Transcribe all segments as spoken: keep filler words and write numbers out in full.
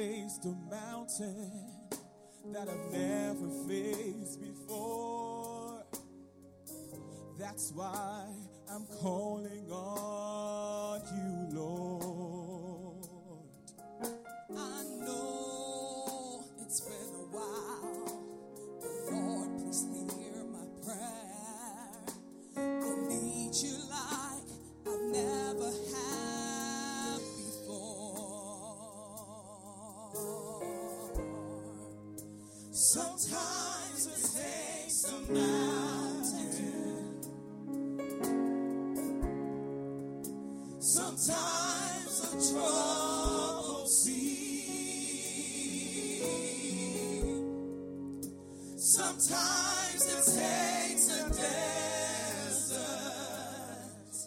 faced a mountain that I've never faced before. That's why I'm calling on you, Lord. I know it's been a while, but Lord, please hear my prayer. I need you like I've never had before. Sometimes it takes a mountain. Sometimes a troubled sea. Sometimes it takes a desert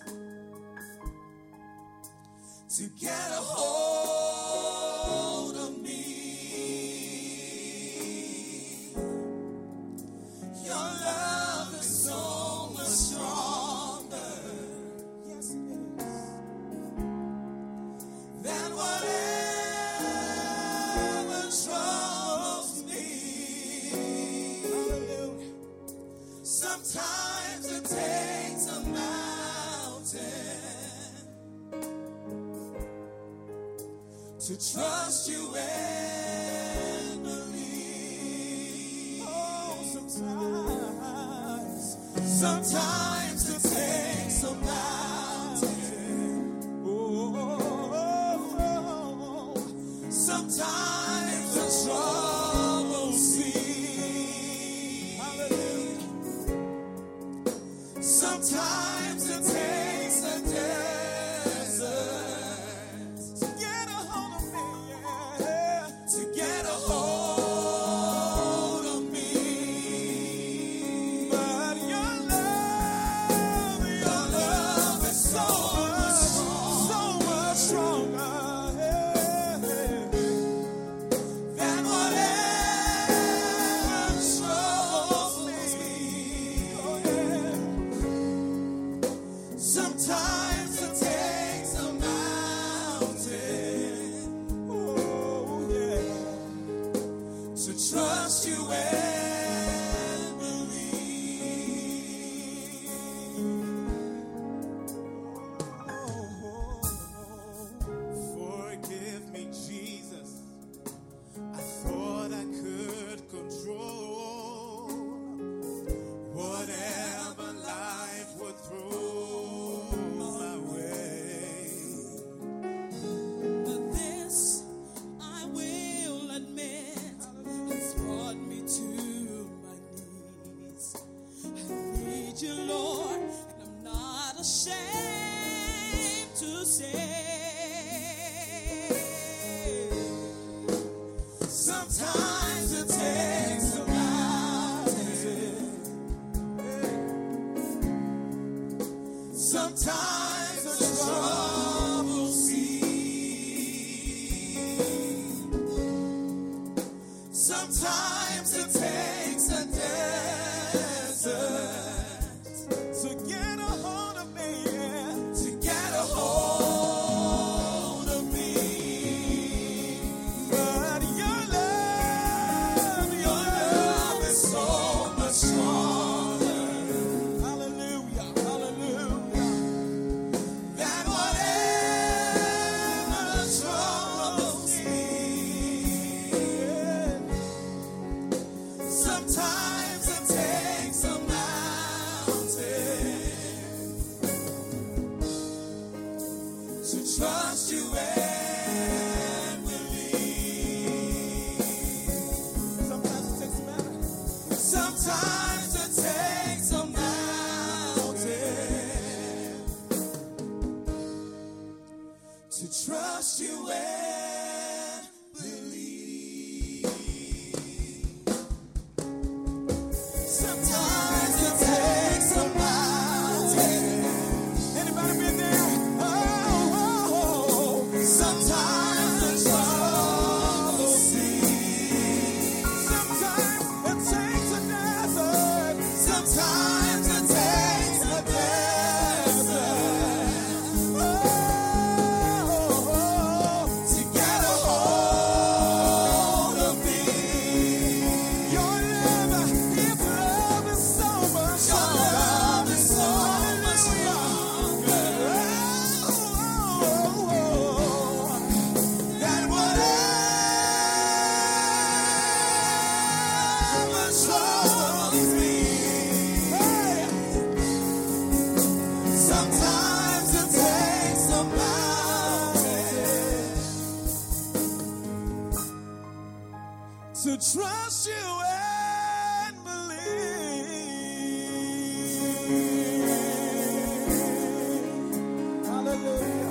to get a hold of me. Your love is so much stronger. Yes, it is. Than whatever troubles me. Hallelujah. Sometimes it takes a mountain to trust you and believe. Oh, sometimes. Sometimes it takes a mountain. Oh, Sometimes a troubled sea. hallelujah. Sometimes it takes a desert To get a hold of me, yeah. to get a hold of me. But your love, Your love is so much stronger so much stronger. Yeah. than whatever troubles me. Oh, yeah. Sometimes it takes a mountain Oh, yeah. to trust you and believe. Forgive me, Jesus. I thought I could control whatever life would throw my way. But this I will admit has brought me to my knees. I need you, Lord, and I'm not ashamed to say. Sometimes it takes a mountain. Sometimes a troubled sea. Sometimes it takes a desert To get a hold of me, yeah. to get a hold of me. But your love, Your love is so much stronger hallelujah, hallelujah. than whatever troubles me. Sometimes it takes a mountain to trust you and believe. Sometimes it takes a mountain. Sometimes it takes a mountain to trust you and believe. Sometimes it takes a mountain. Anybody been there? Oh, oh, oh. Sometimes the trouble seas. Sometimes it takes a desert. Sometimes it takes a desert Oh, oh, oh. to get to trust you and believe. Hallelujah.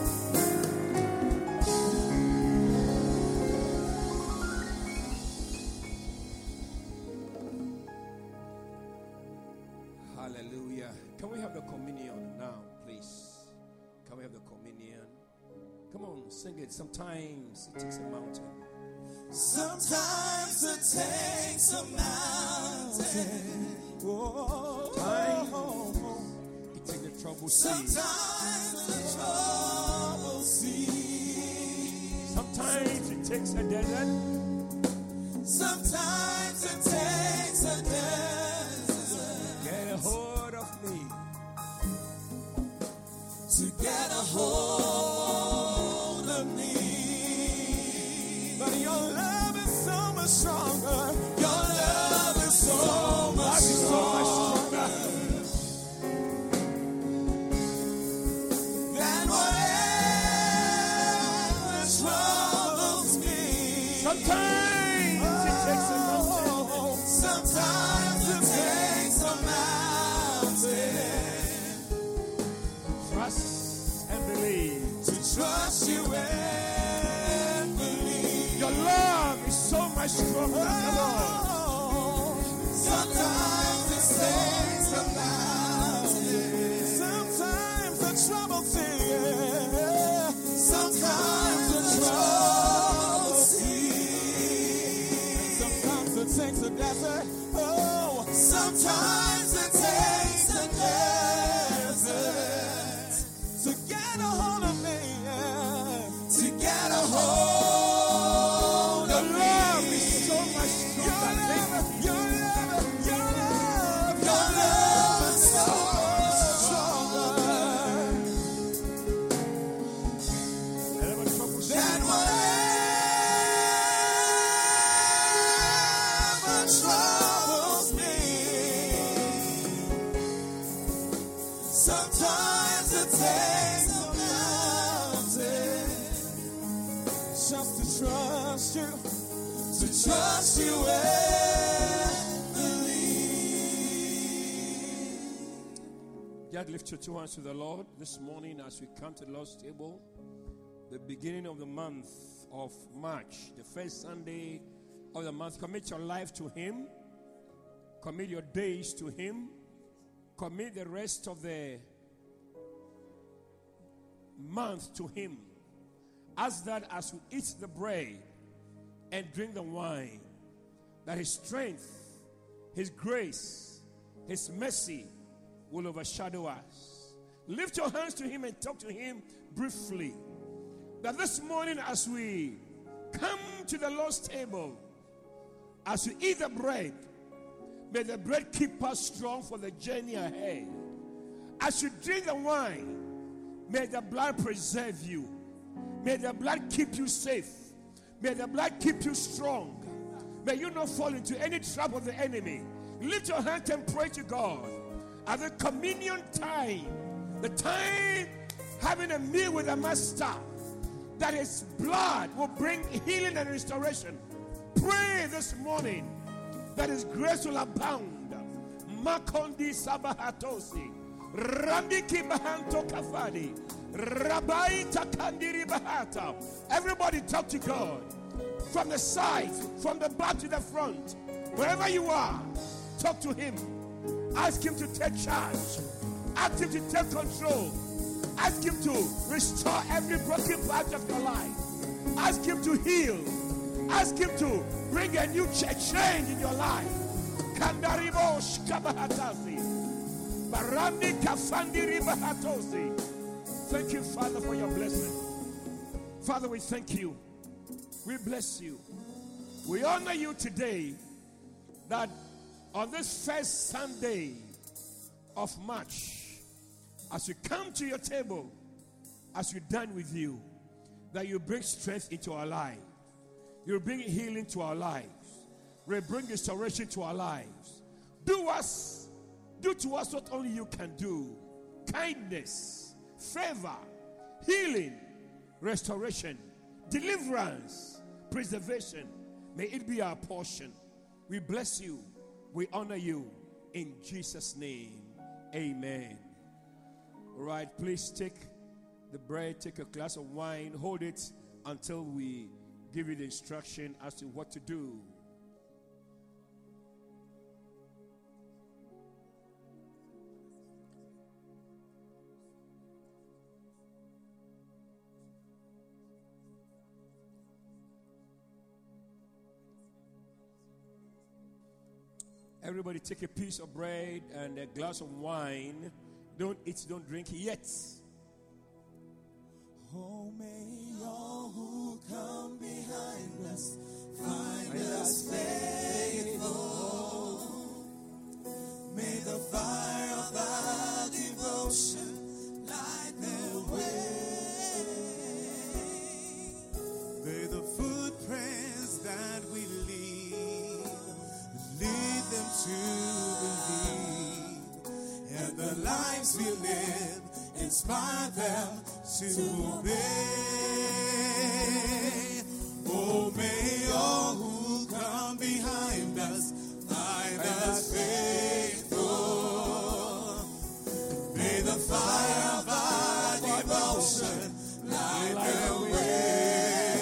Hallelujah. Can we have the communion now, please? Can we have the communion? Come on, sing it. Sometimes it takes a mountain. Sometimes it takes a mountain. Oh, it takes the trouble sea. Sometimes the trouble sea. Sometimes it takes a desert. Sometimes it takes a desert. Get a hold of me. To get a hold of me. But your love is so much stronger. Your love is so much stronger than whatever troubles me. Sometimes it takes a mountain. Sometimes it takes a mountain. Trust and believe. To trust you and believe. Your love is so much stronger than the Lord. Sometimes it takes a mountain. Sometimes the trouble sees. Sometimes the trouble sees. Sometimes it takes a desert. Oh, sometimes it takes a desert to get a hold of me. To get a hold of me. So much stronger. Your love, your love, your love is so much stronger Whatever trouble sea. than whatever troubles me. Sometimes it takes a mountain just to trust you. To trust you and believe. Just lift your two hands to the Lord this morning as we come to the Lord's table. The beginning of the month of March, the first Sunday of the month. Commit your life to Him. Commit your days to Him. Commit the rest of the month to Him. Ask that as we eat the bread and drink the wine, that His strength, His grace, His mercy will overshadow us. Lift your hands to Him and talk to Him briefly. That this morning as we come to the Lord's table, as we eat the bread, may the bread keep us strong for the journey ahead. As you drink the wine, may the blood preserve you. May the blood keep you safe. May the blood keep you strong. May you not fall into any trap of the enemy. Lift your hand and pray to God. At the communion time, the time having a meal with the Master, that His blood will bring healing and restoration. Pray this morning that His grace will abound. Makondi sabahatosi, Randiki bahanto kafadi, Rabai takandiri bahata. Everybody talk to God. From the side, from the back to the front, wherever you are, talk to Him. Ask Him to take charge. Ask Him to take control. Ask Him to restore every broken part of your life. Ask Him to heal. Ask Him to bring a new ch- change in your life. Kandaribo shkabahatasi. Barandi kafandiri bahatosi. Thank you, Father, for your blessing. Father, we thank you. We bless you. We honor you today that on this first Sunday of March, as we come to your table, as we dine with you, that you bring strength into our lives. You bring healing to our lives. You bring restoration to our lives. Do us, do to us what only you can do. Kindness, favor, healing, restoration, deliverance, preservation. May it be our portion. We bless you. We honor you. In Jesus' name, amen. All right, please take the bread, take a glass of wine, hold it until we give you the instruction as to what to do. Everybody take a piece of bread and a glass of wine. Don't eat, don't drink yet. Oh, may all who come behind us find us faithful. May the fire of our devotion light their way. May the footprints that we leave lead them to believe, and the lives we live inspire them to obey. Oh, may all who come behind us find us faithful. May the fire of our devotion light their way.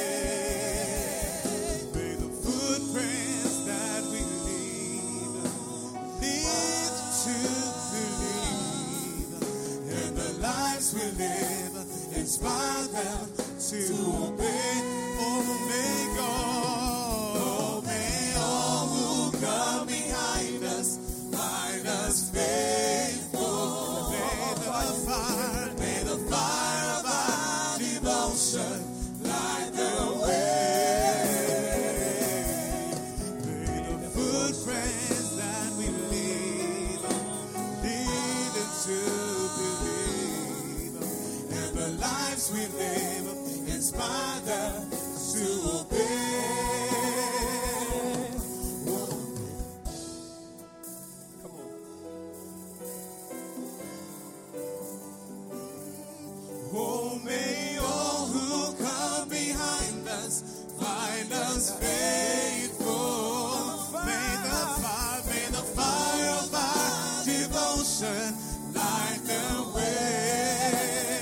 May the footprints that we leave lead to believe, and the lives we live inspire them to obey. Oh, may God, oh, may all who come behind us find us faithful. May the fire, may the fire of our devotion light the way. May the footprints that we leave lead into believe, and the lives we live inspire them to obey. Come on. Oh, may all who come behind us find us faithful. May the fire, may the fire of our devotion light the way.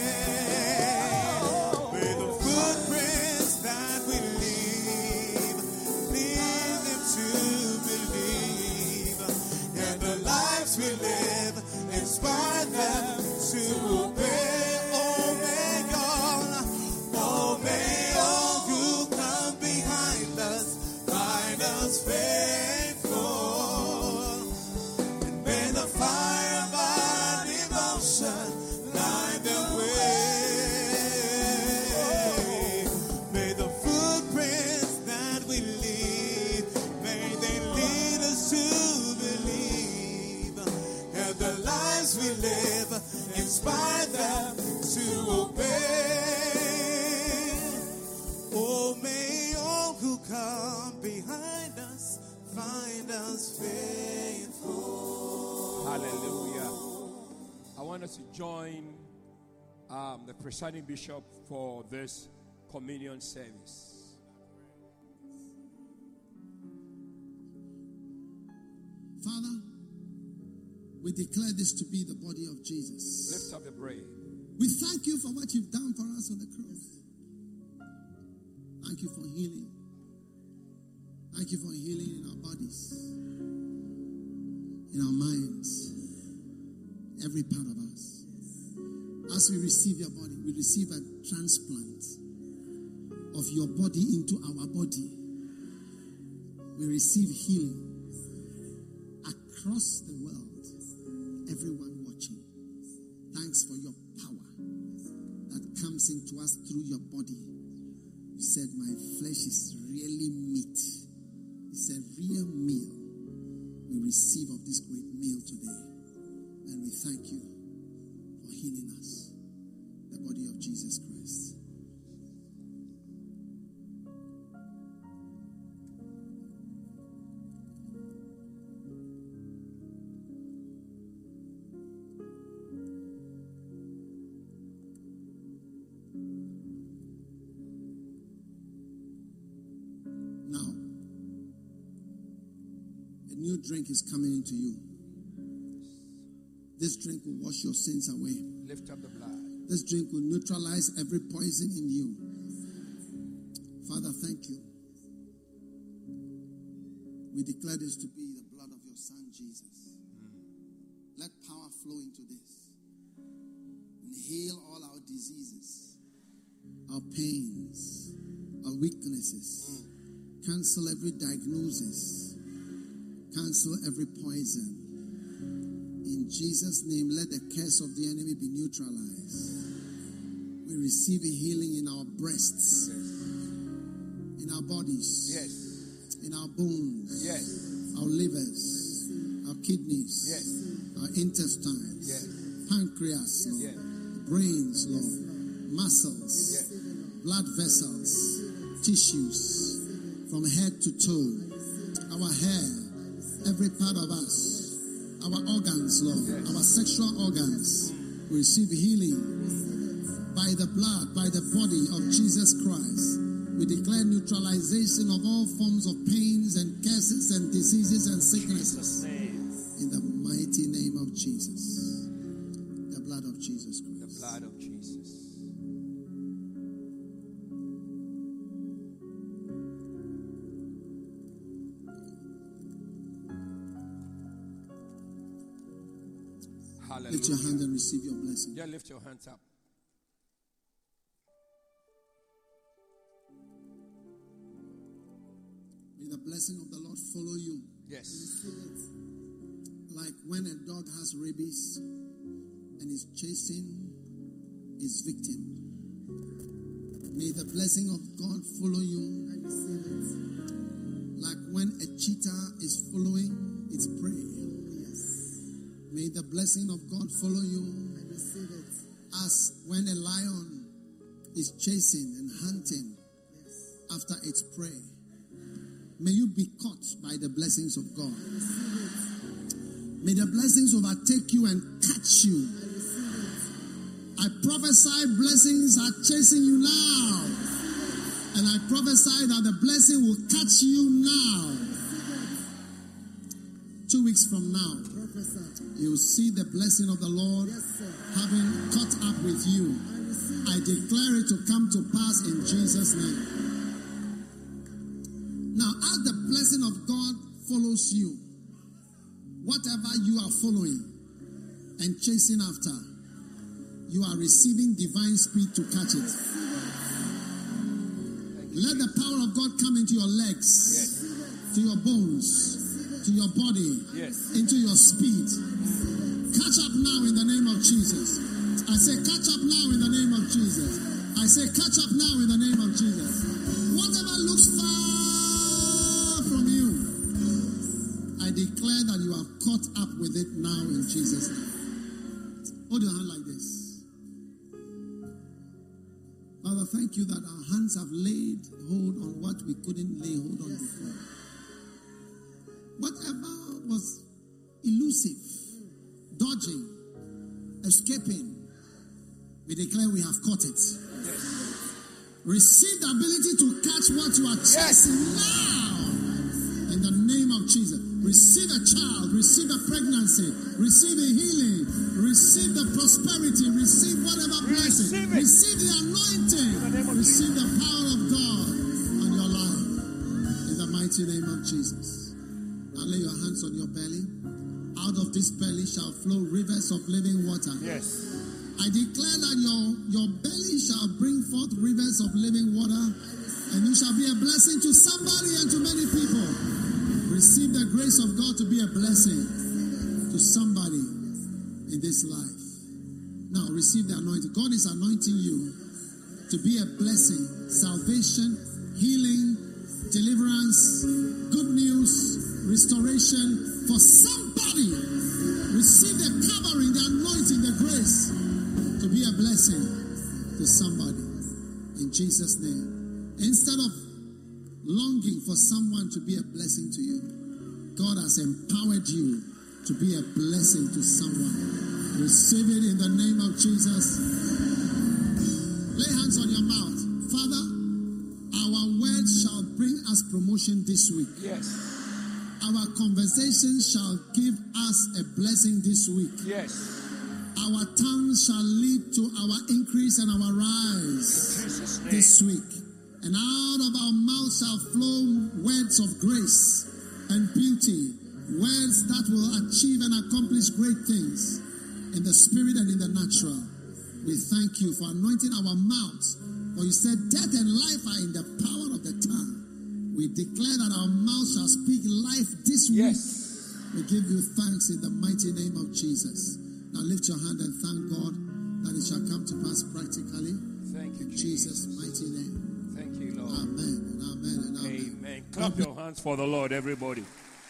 May the footprints that we leave lead them to believe, and the lives we live inspire them to obey. Oh, may God, oh, may all who come behind us find us faithful, and may the fire of our devotion light the way. May the footprints that we leave, may they lead us to believe, and the lives we live inspire them to obey. Oh, may all who come behind us find us faithful. Hallelujah. I want us to join um, the presiding bishop for this communion service. Father, we declare this to be the body of Jesus. Lift up the bread. We thank you for what you've done for us on the cross. Thank you for healing. Thank you for healing in our bodies, in our minds, every part of us. As we receive your body, we receive a transplant of your body into our body. We receive healing across the world, everyone watching. Thanks for your power that comes into us through your body. You said, my flesh is really meat. It's a real meal. We receive of this great meal today. And we thank you for healing us. The body of Jesus Christ. Now, new drink is coming into you. This drink will wash your sins away. Lift up the blood. This drink will neutralize every poison in you. Father, thank you. We declare this to be the blood of your Son, Jesus. Mm. Let power flow into this and heal all our diseases, our pains, our weaknesses. Mm. Cancel every diagnosis. Cancel every poison. In Jesus' name, let the curse of the enemy be neutralized. We receive a healing in our breasts, yes. In our bodies, yes. In our bones, yes. Our livers, our kidneys, yes. Our intestines, yes. Pancreas, Lord, yes. Brains, Lord, muscles, yes. Blood vessels, tissues, from head to toe, our hair, every part of us. Our organs, Lord, yes. Our sexual organs, we receive healing by the blood, by the body of Jesus Christ. We declare neutralization of all forms of pains and curses and diseases and sicknesses. In the mighty name of Jesus. The blood of Jesus Christ. The blood of Jesus. Hallelujah. Lift your hand and receive your blessing. Yeah, lift your hands up. May the blessing of the Lord follow you. Yes. Like when a dog has rabies and is chasing its victim. May the blessing of God follow you. Like when a cheetah is following its prey. May the blessing of God follow you. I receive it. As when a lion is chasing and hunting yes. after its prey. May you be caught by the blessings of God. I receive it. May the blessings overtake you and catch you. I receive it. I prophesy blessings are chasing you now. And I prophesy that the blessing will catch you now. Two weeks from now, you will see the blessing of the Lord yes, having caught up with you. I, I declare it to come to pass in Jesus' name. Now, as the blessing of God follows you, whatever you are following and chasing after, you are receiving divine speed to catch it. Let the power of God come into your legs, yes. to your bones, to your body, yes. into your speed. Catch up now in the name of Jesus. I say catch up now in the name of Jesus. I say catch up now in the name of Jesus. Whatever looks far from you, I declare that you are caught up with it now in Jesus' name. Hold your hand like this. Father, thank you that our hands have laid hold on what we couldn't lay hold on before. Whatever was elusive, dodging, escaping, we declare we have caught it. Yes. Receive the ability to catch what you are chasing yes. now. In the name of Jesus. Receive a child, receive a pregnancy, receive a healing, receive the prosperity, receive whatever blessing, receive, receive the anointing, the receive the power of God on your life. In the mighty name of Jesus. Now lay your hands on your belly. Out of this belly shall flow rivers of living water. Yes. I declare that your, your belly shall bring forth rivers of living water, and you shall be a blessing to somebody and to many people. Receive the grace of God to be a blessing to somebody in this life. Now receive the anointing. God is anointing you to be a blessing, salvation, healing, deliverance, good news, restoration for somebody. Receive the covering, the anointing, the grace to be a blessing to somebody in Jesus' name. Instead of longing for someone to be a blessing to you, God has empowered you to be a blessing to someone. Receive it in the name of Jesus. Lay hands on your mouth. Father, our words shall bring us promotion this week. Yes. our conversation shall give us a blessing this week. Yes. Our tongue shall lead to our increase and our rise In Jesus' name. this week. And out of our mouth shall flow words of grace and beauty, words that will achieve and accomplish great things in the spirit and in the natural. We thank you for anointing our mouths. For you said death and life are in the power of the tongue. We declare that our mouth shall speak life this week. Yes. We give you thanks in the mighty name of Jesus. Now lift your hand and thank God that it shall come to pass practically. Thank you, In Jesus' mighty name. Thank you, Lord. Amen and amen and amen. Amen. Clap your hands for the Lord, everybody.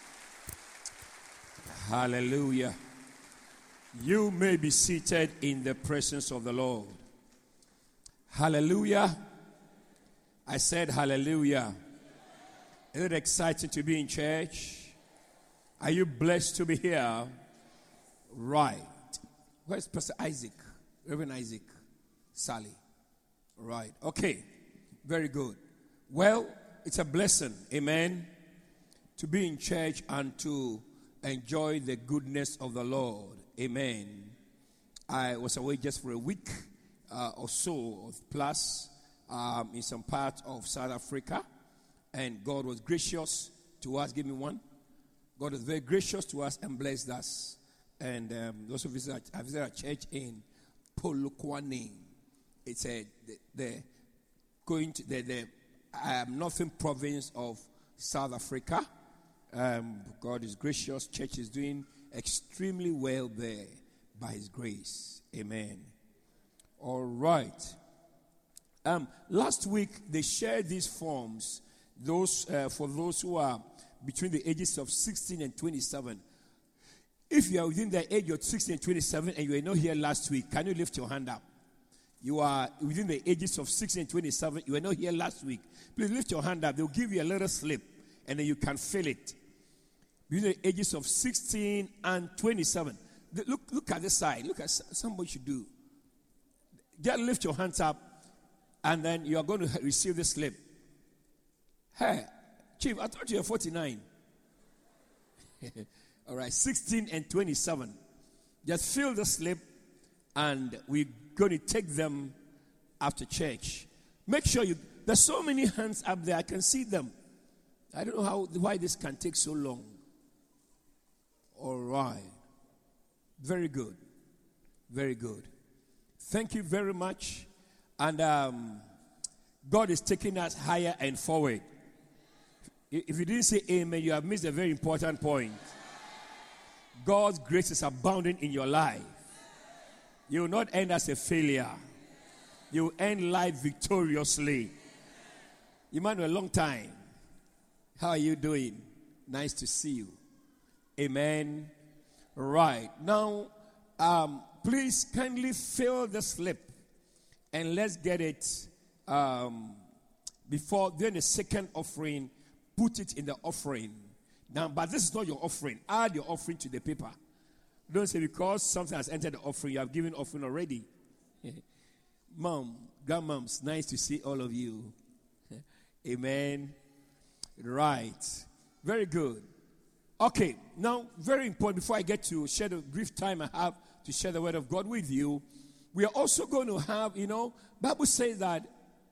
Hallelujah. You may be seated in the presence of the Lord. Hallelujah. I said hallelujah. Is it exciting to be in church? Are you blessed to be here? Right. Where's Pastor Isaac? Reverend Isaac? Sally? Right. Okay. Very good. Well, it's a blessing, amen, to be in church and to enjoy the goodness of the Lord. Amen. I was away just for a week uh, or so plus um, in some part of South Africa, and God was gracious to us. Give me one. God was very gracious to us and blessed us. And um, those who visit, I visited a church in Polokwane. It's a the, the going to the, the um, northern province of South Africa. Um, God is gracious. Church is doing extremely well there by His grace. Amen. All right. Um, last week they shared these forms. Those uh, for those who are between the ages of sixteen and twenty-seven. If you are within the age of sixteen and twenty-seven and you were not here last week, can you lift your hand up? You are within the ages of sixteen and twenty-seven. You were not here last week. Please lift your hand up. They'll give you a little slip and then you can fill it. Within the ages of sixteen and twenty-seven. Look, look at this side. Look at somebody should do. Just lift your hands up and then you are going to receive the slip. Hey, Chief, I thought you were forty-nine. All right, sixteen and twenty-seven. Just fill the slip and we're going to take them after church. Make sure you, there's so many hands up there, I can see them. I don't know how why this can take so long. All right. Very good. Very good. Thank you very much. And um, God is taking us higher and forward. If you didn't say amen, you have missed a very important point. God's grace is abounding in your life. You will not end as a failure. You will end life victoriously. Emmanuel, a long time. How are you doing? Nice to see you. Amen. Right. Now, um, please kindly fill the slip and let's get it um, before then the second offering. Put it in the offering. Now, but this is not your offering. Add your offering to the paper. Don't say because something has entered the offering, you have given offering already. Mom, grandmoms, nice to see all of you. Amen. Right. Very good. Okay, now, very important, before I get to share the brief time I have to share the word of God with you, we are also going to have, you know, Bible says that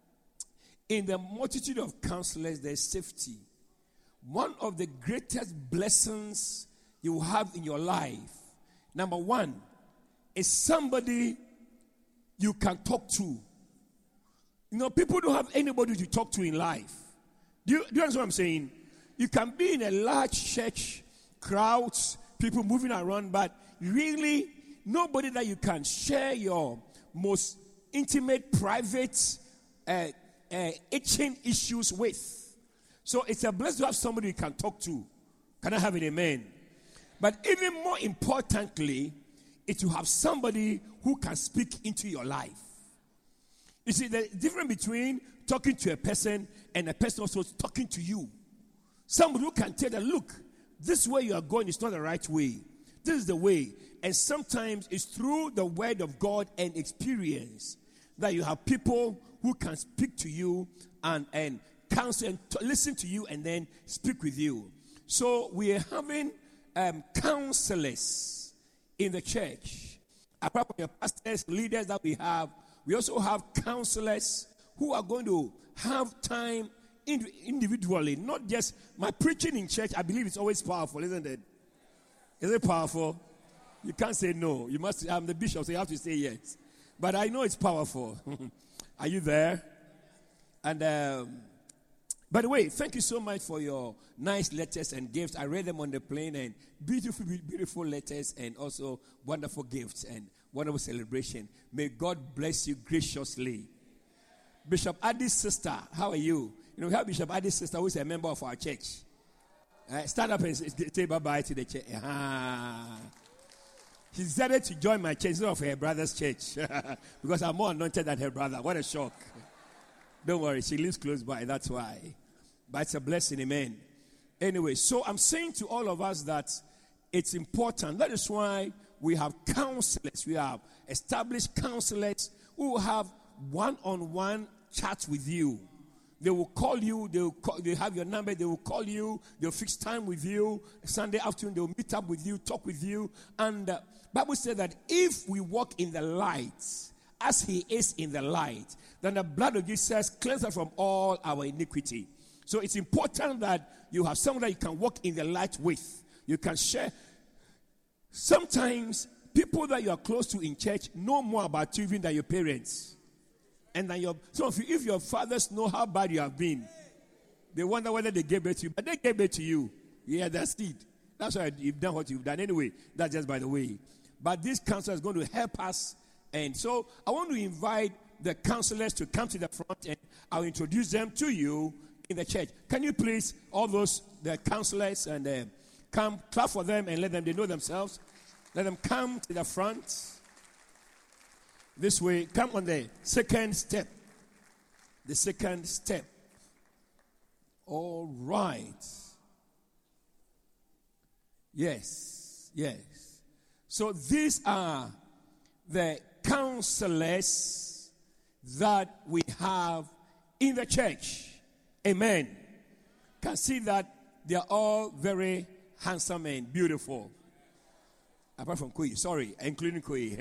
in the multitude of counselors, there is safety. One of the greatest blessings you will have in your life, number one, is somebody you can talk to. You know, people don't have anybody to talk to in life. Do you, do you understand what I'm saying? You can be in a large church, crowds, people moving around, but really nobody that you can share your most intimate, private, uh, uh, itching issues with. So it's a blessing to have somebody you can talk to. Can I have an amen? But even more importantly, it's to have somebody who can speak into your life. You see, the difference between talking to a person and a person also talking to you. Somebody who can tell that, look, this way you are going is not the right way. This is the way. And sometimes it's through the word of God and experience that you have people who can speak to you and, and counsel and t- listen to you and then speak with you. So we are having um, counselors in the church. Apart from your pastors, leaders that we have, we also have counselors who are going to have time individually, not just my preaching in church. I believe it's always powerful, isn't it? Is it powerful? You can't say no. You must. I'm the bishop, so you have to say yes. But I know it's powerful. Are you there? And um, by the way, thank you so much for your nice letters and gifts. I read them on the plane, and beautiful, beautiful letters, and also wonderful gifts and wonderful celebration. May God bless you graciously. Bishop Adi's sister, how are you? You know, we have Bishop Adi's sister who is a member of our church. Uh, stand up and say bye-bye to the church. Uh-huh. She decided to join my church instead of her brother's church because I'm more anointed than her brother. What a shock. Don't worry, she lives close by, that's why. But it's a blessing, amen. Anyway, so I'm saying to all of us that it's important. That is why we have counselors. We have established counselors who have one-on-one chats with you. They will call you, they will call, they have your number, they will call you, they'll fix time with you. Sunday afternoon, they'll meet up with you, talk with you. And the uh, Bible says that if we walk in the light, as he is in the light, then the blood of Jesus cleanses us from all our iniquity. So it's important that you have someone that you can walk in the light with. You can share. Sometimes people that you are close to in church know more about you even than your parents. And then your, some of you, if your fathers know how bad you have been, they wonder whether they gave birth to you. But they gave birth to you. Yeah, that's it. That's why you've done what you've done. Anyway, that's just by the way. But this counselor is going to help us. And so I want to invite the counselors to come to the front, and I'll introduce them to you in the church. Can you please, all those, the counselors, and uh, come, clap for them and let them, they know themselves. Let them come to the front. This way, come on the second step. The second step. All right. Yes, yes. So these are the counselors that we have in the church. Amen. Can see that they are all very handsome and beautiful. Apart from Kui, sorry, including Kui.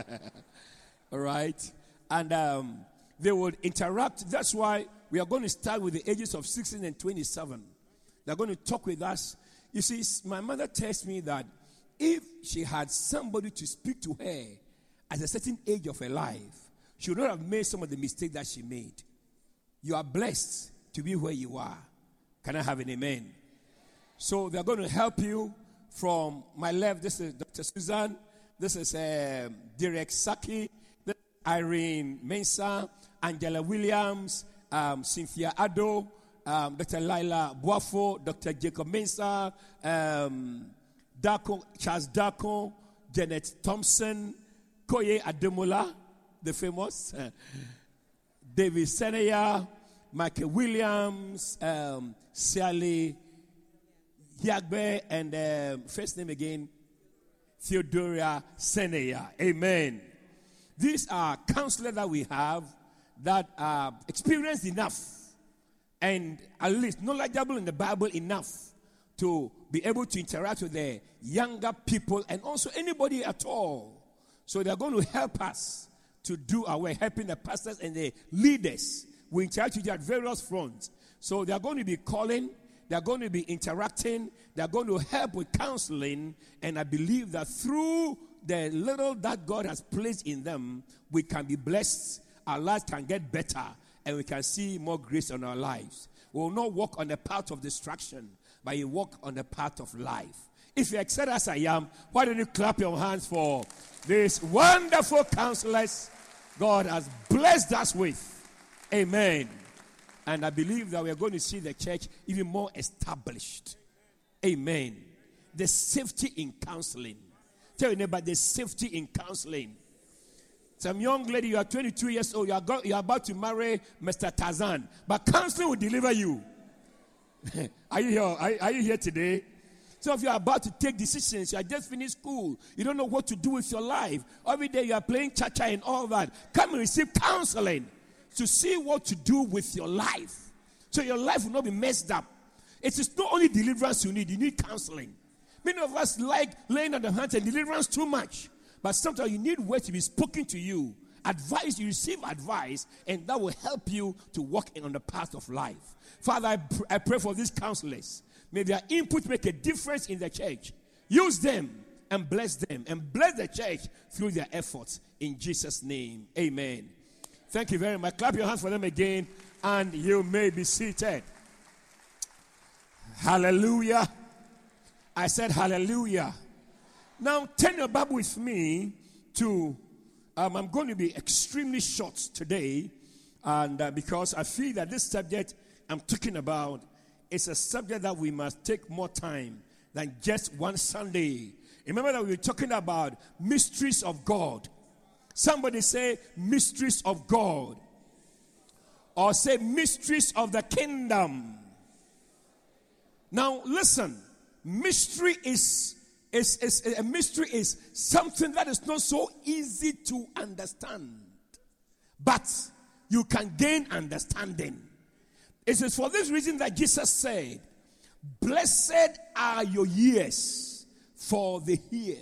All right. And um, they would interact. That's why we are going to start with the ages of sixteen and twenty-seven. They're going to talk with us. You see, my mother tells me that if she had somebody to speak to her at a certain age of her life, she would not have made some of the mistakes that she made. You are blessed to be where you are. Can I have an amen? So they're going to help you. From my left, this is Doctor Susan. This is uh, Derek Saki. Irene Mensah, Angela Williams, um, Cynthia Addo, um, Doctor Lila Boafo, Doctor Jacob Mensah, um, Dako, Charles Dako, Janet Thompson, Koye Ademola, the famous, uh, David Senaya, Michael Williams, um, Sally Yagbe, and um, first name again, Theodoria Senaya. Amen. These are counselors that we have that are experienced enough and at least knowledgeable in the Bible enough to be able to interact with the younger people and also anybody at all. So they're going to help us to do our work, helping the pastors and the leaders. We interact with you at various fronts. So they're going to be calling, they're going to be interacting, they're going to help with counseling, and I believe that through the little that God has placed in them, we can be blessed, our lives can get better, and we can see more grace on our lives. We will not walk on the path of destruction, but you walk on the path of life. If you're excited as I am, why don't you clap your hands for these wonderful counselors God has blessed us with. Amen. And I believe that we are going to see the church even more established. Amen. The safety in counseling. Tell your neighbor, the safety in counseling. Some young lady, you are twenty-two years old, you are, go, you are about to marry Mister Tarzan, but counseling will deliver you. Are you here? Are, are you here today? Some of you are about to take decisions. You are just finished school. You don't know what to do with your life. Every day you are playing cha-cha and all that. Come and receive counseling to see what to do with your life, so your life will not be messed up. It is not only deliverance you need, you need counseling. Many of us like laying on the hands and deliverance too much. But sometimes you need words to be spoken to you. Advice, you receive advice, and that will help you to walk in on the path of life. Father, I, pr- I pray for these counselors. May their input make a difference in the church. Use them and bless them and bless the church through their efforts. In Jesus' name, amen. Thank you very much. Clap your hands for them again, and you may be seated. Hallelujah. I said hallelujah. Now, turn your Bible with me to, um, I'm going to be extremely short today, and uh, because I feel that this subject I'm talking about is a subject that we must take more time than just one Sunday. Remember that we were talking about mysteries of God. Somebody say mysteries of God. Or say mysteries of the kingdom. Now listen, mystery is, is, is a mystery is something that is not so easy to understand. But you can gain understanding. It is for this reason that Jesus said, blessed are your ears, for they hear.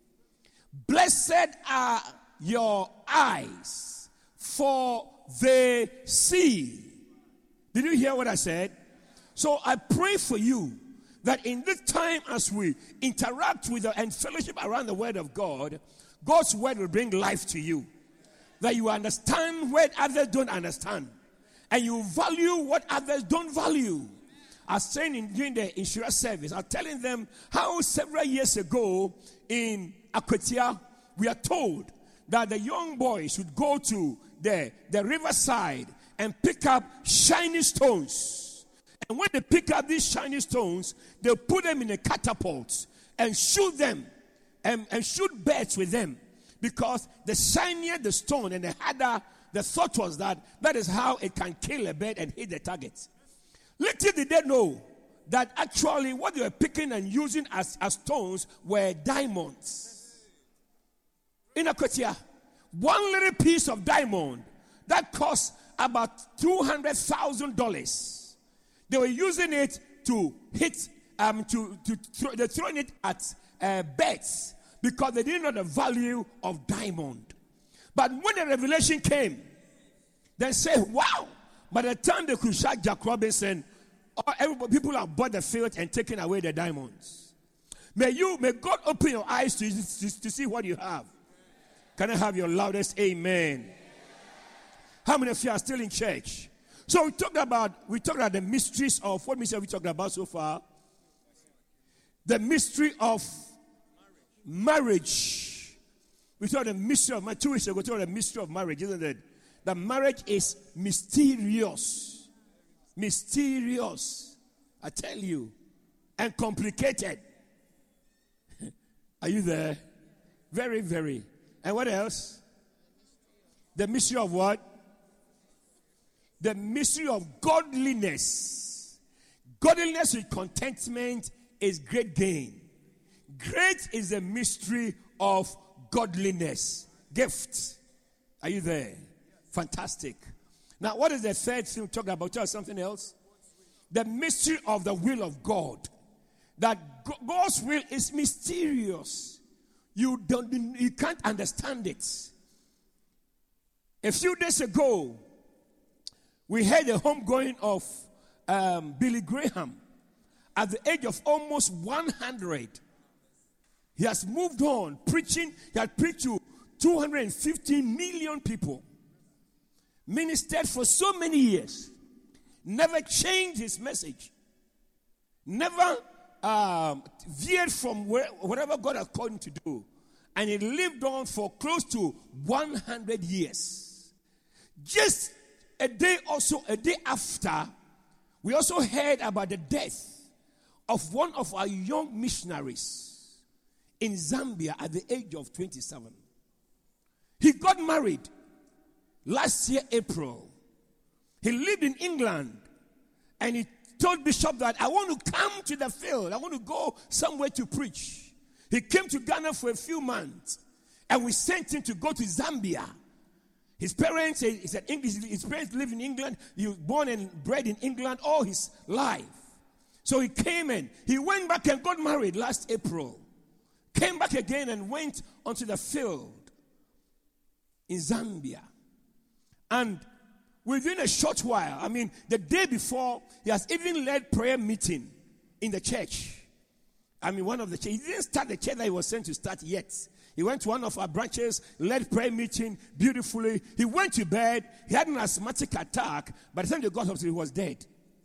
Blessed are your eyes, for they see. Did you hear what I said? So I pray for you that in this time as we interact with and fellowship around the word of God, God's word will bring life to you. That you understand what others don't understand. And you value what others don't value. I was saying in, during the insurance service, I was telling them how several years ago in Akwatia, we are told that the young boys should go to the, the riverside and pick up shiny stones. And when they pick up these shiny stones, they'll put them in a catapult and shoot them and, and shoot birds with them. Because the shinier the stone and the harder, the thought was that that is how it can kill a bird and hit the target. Little did they know that actually what they were picking and using as, as stones were diamonds. In Akwatia, one little piece of diamond that cost about two hundred thousand dollars. They were using it to hit, um, to, to throw, they're throwing it at uh, birds because they didn't know the value of diamond. But when the revelation came, they said, wow. By the time they could shut Jack Robinson, everybody, people have bought the field and taken away the diamonds. May you, may God open your eyes to, to, to see what you have. Can I have your loudest amen? How many of you are still in church? So we talked about, we talked about the mysteries of, what mystery have we talked about so far? The mystery of marriage. We talked the mystery of marriage. Two weeks ago, we talked the mystery of marriage, isn't it? That marriage is mysterious. Mysterious. I tell you. And complicated. Are you there? Very, very. And what else? The mystery of what? The mystery of godliness. Godliness with contentment is great gain. Great is the mystery of godliness. Gift. Are you there? Fantastic. Now, what is the third thing we talked about? Tell us something else. The mystery of the will of God. That God's will is mysterious. You don't, you can't understand it. A few days ago, we had a homegoing of um, Billy Graham at the age of almost one hundred. He has moved on preaching. He had preached to two hundred fifty million people. Ministered for so many years. Never changed his message. Never um, veered from where, whatever God has called him to do. And he lived on for close to one hundred years. Just a day or so, a day after, we also heard about the death of one of our young missionaries in Zambia at the age of twenty-seven. He got married last year, April. He lived in England and he told Bishop that I want to come to the field. I want to go somewhere to preach. He came to Ghana for a few months and we sent him to go to Zambia. His parents, he said English, his parents live in England. He was born and bred in England all his life. So he came in. He went back and got married last April. Came back again and went onto the field in Zambia. And within a short while, I mean, the day before, he has even led prayer meeting in the church. I mean, one of the church. He didn't start the church that he was sent to start yet. He went to one of our branches, led prayer meeting beautifully. He went to bed. He had an asthmatic attack. By the time they got hospital, he was dead.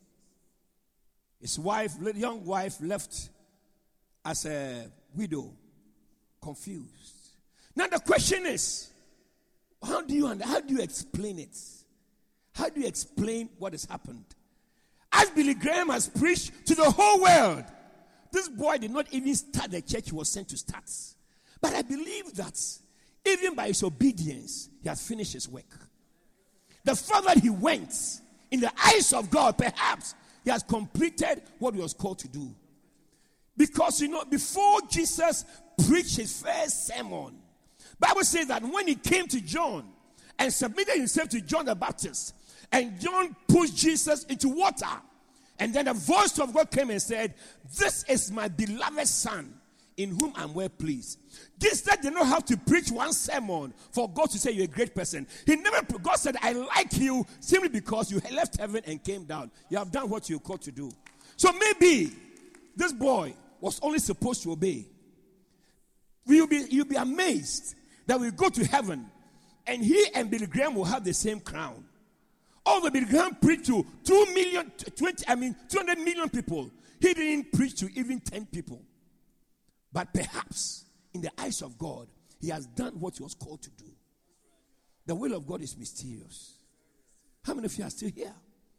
His wife, young wife, left as a widow, confused. Now the question is, how do you how do you explain it? How do you explain what has happened? As Billy Graham has preached to the whole world, this boy did not even start the church he was sent to start. But I believe that even by his obedience, he has finished his work. The further he went, in the eyes of God, perhaps he has completed what he was called to do. Because, you know, before Jesus preached his first sermon, the Bible says that when he came to John and submitted himself to John the Baptist, and John pushed Jesus into water, and then the voice of God came and said, "This is my beloved son, in whom I'm well pleased." Jesus did not have to preach one sermon for God to say you're a great person. He never, God said, "I like you simply because you left heaven and came down. You have done what you're called to do." So maybe this boy was only supposed to obey. You'll be, you'll be amazed that we go to heaven and he and Billy Graham will have the same crown. Although Billy Graham preached to two million, twenty, I mean, two hundred million people, he didn't preach to even ten people. But perhaps, in the eyes of God, he has done what he was called to do. The will of God is mysterious. How many of you are still here?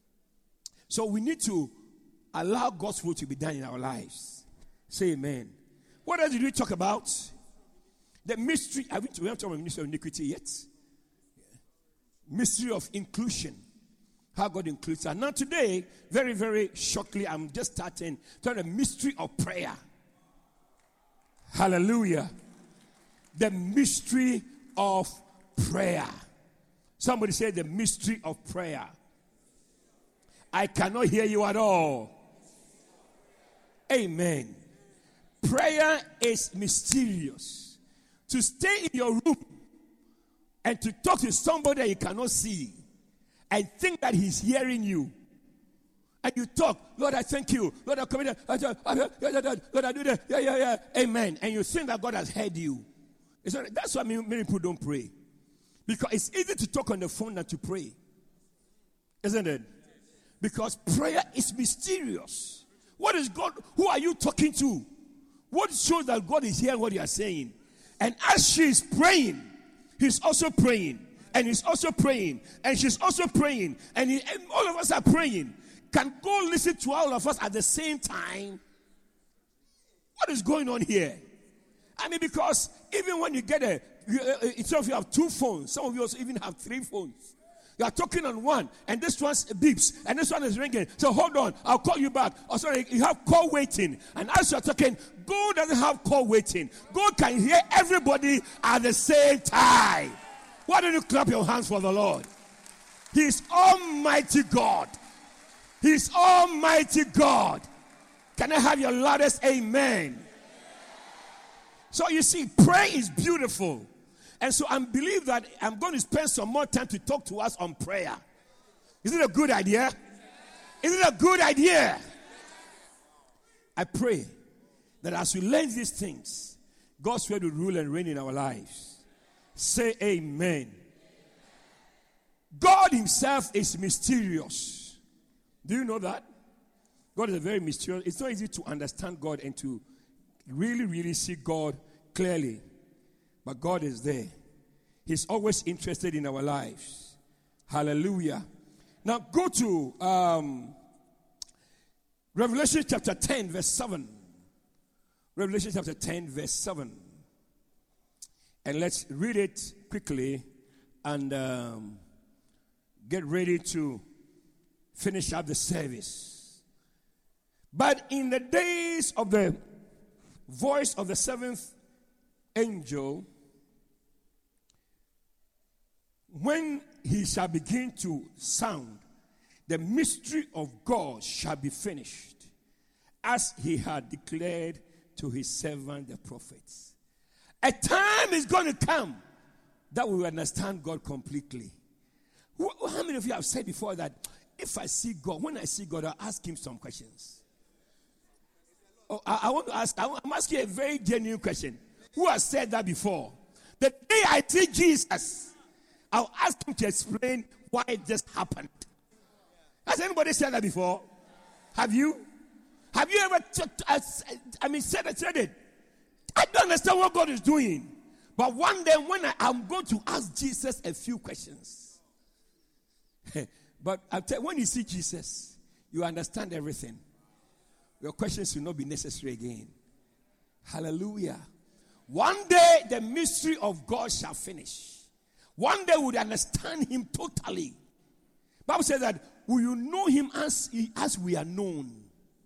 So we need to allow God's will to be done in our lives. Say amen. What else did we talk about? The mystery. Have we, we haven't talked about the mystery of iniquity yet. Mystery of inclusion. How God includes us. Now today, very, very shortly, I'm just starting to the mystery of prayer. Hallelujah. The mystery of prayer. Somebody say the mystery of prayer. I cannot hear you at all. Amen. Prayer is mysterious. To stay in your room and to talk to somebody that you cannot see and think that he's hearing you. And you talk, "Lord, I thank you. Lord, I commit. Lord, I do that. Yeah, yeah, yeah. Amen." And you think that God has heard you. It's not, that's why many, many people don't pray. Because it's easy to talk on the phone than to pray. Isn't it? Because prayer is mysterious. What is God? Who are you talking to? What shows that God is hearing what you are saying? And as she is praying, he's also praying. And he's also praying. And she's also praying. And, he, and all of us are praying. Can God listen to all of us at the same time? What is going on here? I mean, because even when you get a, you, uh, some of you have two phones. Some of you also even have three phones. You are talking on one, and this one beeps, and this one is ringing. So hold on, I'll call you back. Oh, sorry, you have call waiting. And as you are talking, God doesn't have call waiting. God can hear everybody at the same time. Why don't you clap your hands for the Lord? He is Almighty God. He is Almighty God. Can I have your loudest amen? So you see, prayer is beautiful. And so I believe that I'm going to spend some more time to talk to us on prayer. Is it a good idea? Is it a good idea? I pray that as we learn these things, God's word will rule and reign in our lives. Say amen. God himself is mysterious. Do you know that? God is a very mysterious. It's not easy to understand God and to really, really see God clearly. But God is there. He's always interested in our lives. Hallelujah. Now go to um, Revelation chapter ten, verse seven. Revelation chapter ten, verse seven. And let's read it quickly and um, get ready to finish up the service. But in the days of the voice of the seventh angel, when he shall begin to sound, the mystery of God shall be finished, as he had declared to his servant the prophets. A time is going to come that we will understand God completely. How many of you have said before that if I see God, when I see God, I'll ask him some questions? Oh, I, I want to ask, I'm asking a very genuine question. Who has said that before? The day I see Jesus, I'll ask him to explain why it just happened. Has anybody said that before? Have you? Have you ever, t- t- I mean, said it, said it? I don't understand what God is doing. But one day when I, I'm going to ask Jesus a few questions. But I'll tell you, when you see Jesus, you understand everything. Your questions will not be necessary again. Hallelujah. One day the mystery of God shall finish. One day we will understand him totally. Bible says that we will know him as, as we are known.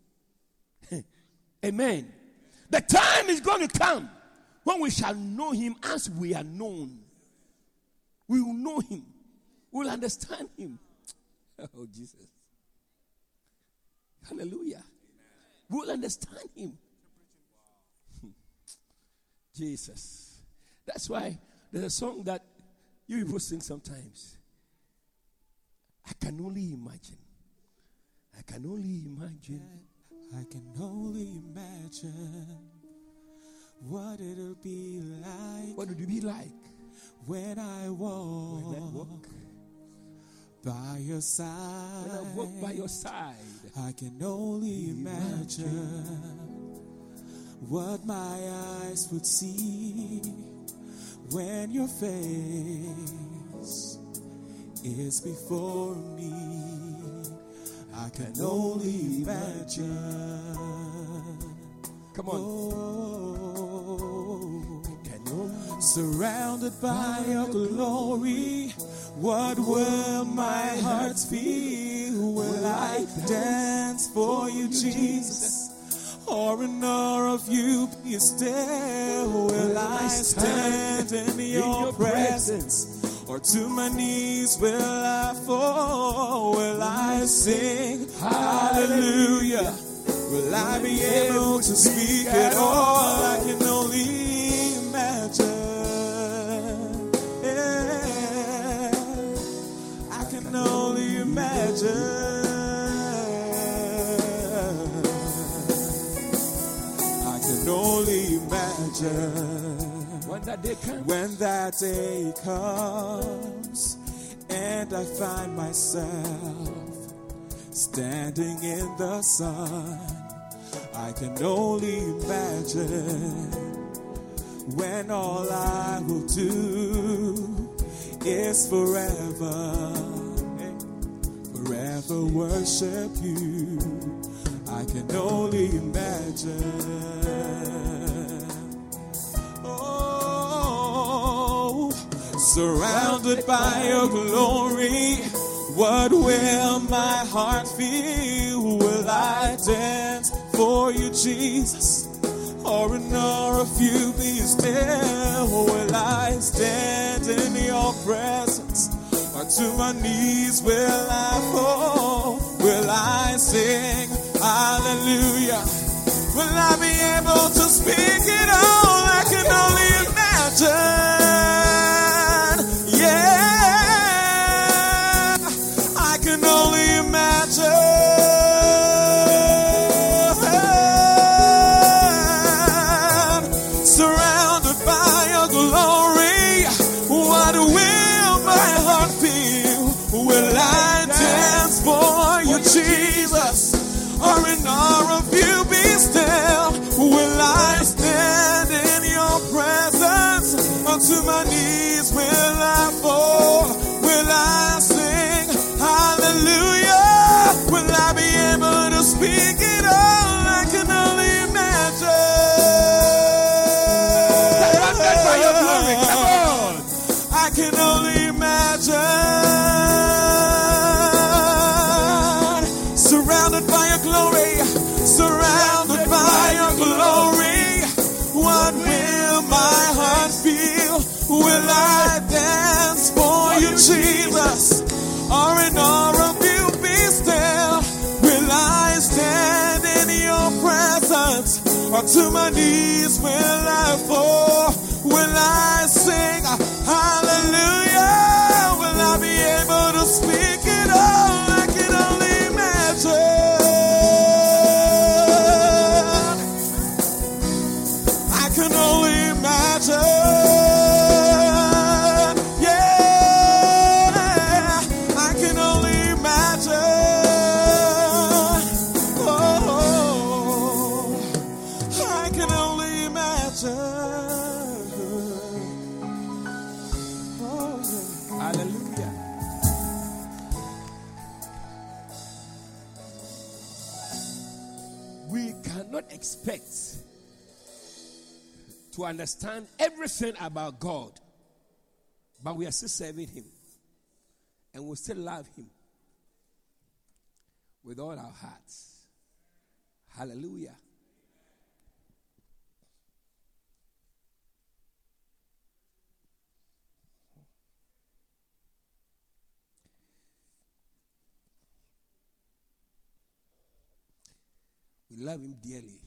Amen. The time is going to come when we shall know him as we are known. We will know him. We will understand him. Oh, Jesus. Hallelujah. We will understand him. Jesus. That's why there's a song that you people sing sometimes. I can only imagine. I can only imagine. I can only imagine what it'll be like. What would it be like? When I walk, when I walk by your side. When I walk by your side. I can only imagine, imagine what my eyes would see when your face is before me. I can only imagine. Come on. Oh, can only surrounded by your glory, what will my heart feel? Will I dance for you, Jesus? Or in awe of you be still? Will I stand in your presence? Or to my knees will I fall? Will I sing hallelujah? Will I be able to speak at all? I can only imagine. Yeah. I can only imagine. I can only imagine. When that day comes, when that day comes, and I find myself standing in the sun, I can only imagine when all I will do is forever, forever worship you. I can only imagine. Surrounded by your glory, what will my heart feel? Will I dance for you, Jesus? Or in awe of you be still? Will I stand in your presence? Or to my knees will I fall? Will I sing hallelujah? Will I be able to speak it all? I can only imagine. Yeah, I can only imagine. Surrounded by your glory, what will my heart feel? Will I dance for you, Jesus? Or in awe of you be still? Will I stand in your presence? Or to my knees will I fall? Will I sing hallelujah? Will I be able to speak it all? I can only imagine. Surrounded by your glory, come on. I can only imagine. Surrounded by your glory, surrounded by your glory, what will my heart feel? Will I dance for you, Jesus? Or in awe of you be still? Will I stand in your presence? For to my knees will I fall, will I sing hallelujah, will I be able to speak it all? I can only imagine. I can only imagine. Expect to understand everything about God, but we are still serving Him and we still love Him with all our hearts. Hallelujah. We love Him dearly.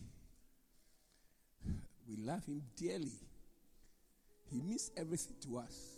We love Him dearly. He means everything to us.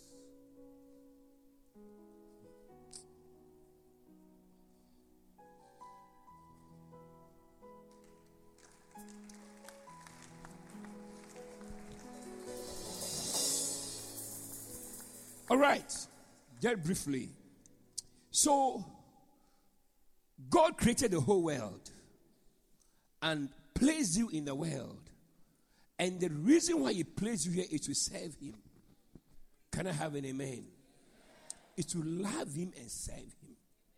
All right, just briefly. So, God created the whole world and placed you in the world. And the reason why He placed you here is to serve Him. Can I have an amen? It's to love Him and serve Him.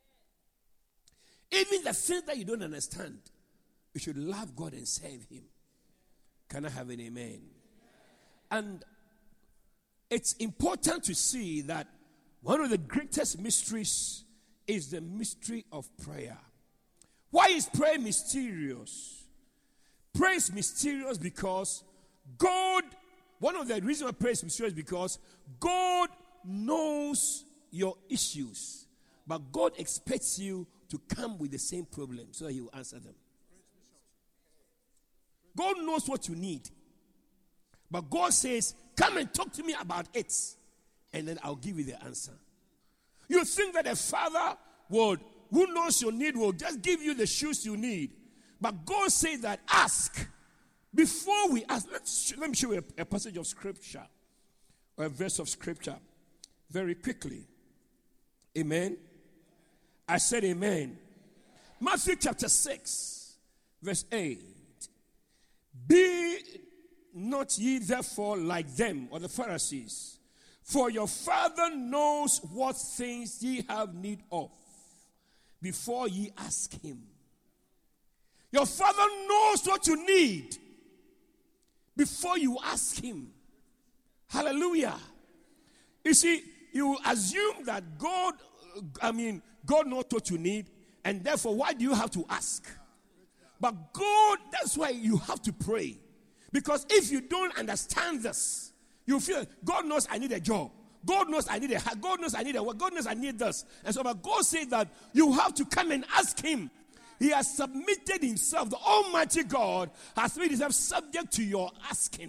Even the things that you don't understand, you should love God and serve Him. Can I have an amen? And it's important to see that one of the greatest mysteries is the mystery of prayer. Why is prayer mysterious? Prayer is mysterious because God, one of the reasons why prayer is mysterious is because God knows your issues, but God expects you to come with the same problem so that He will answer them. God knows what you need, but God says, come and talk to me about it, and then I'll give you the answer. You think that a father would, who knows your need, will just give you the shoes you need. But God says that ask. Before we ask, let's, let me show you a, a passage of scripture, or a verse of scripture, very quickly. Amen. I said amen. Matthew chapter six, verse eight. Be not ye therefore like them, or the Pharisees, for your Father knows what things ye have need of before ye ask Him. Your Father knows what you need before you ask Him. Hallelujah. You see, you assume that God, I mean, God knows what you need, and therefore, why do you have to ask? But God, that's why you have to pray. Because if you don't understand this, you feel, God knows I need a job. God knows I need a house. God knows I need a work. God knows I need this. And so, but God said that you have to come and ask Him. He has submitted Himself. The Almighty God has made Himself subject to your asking.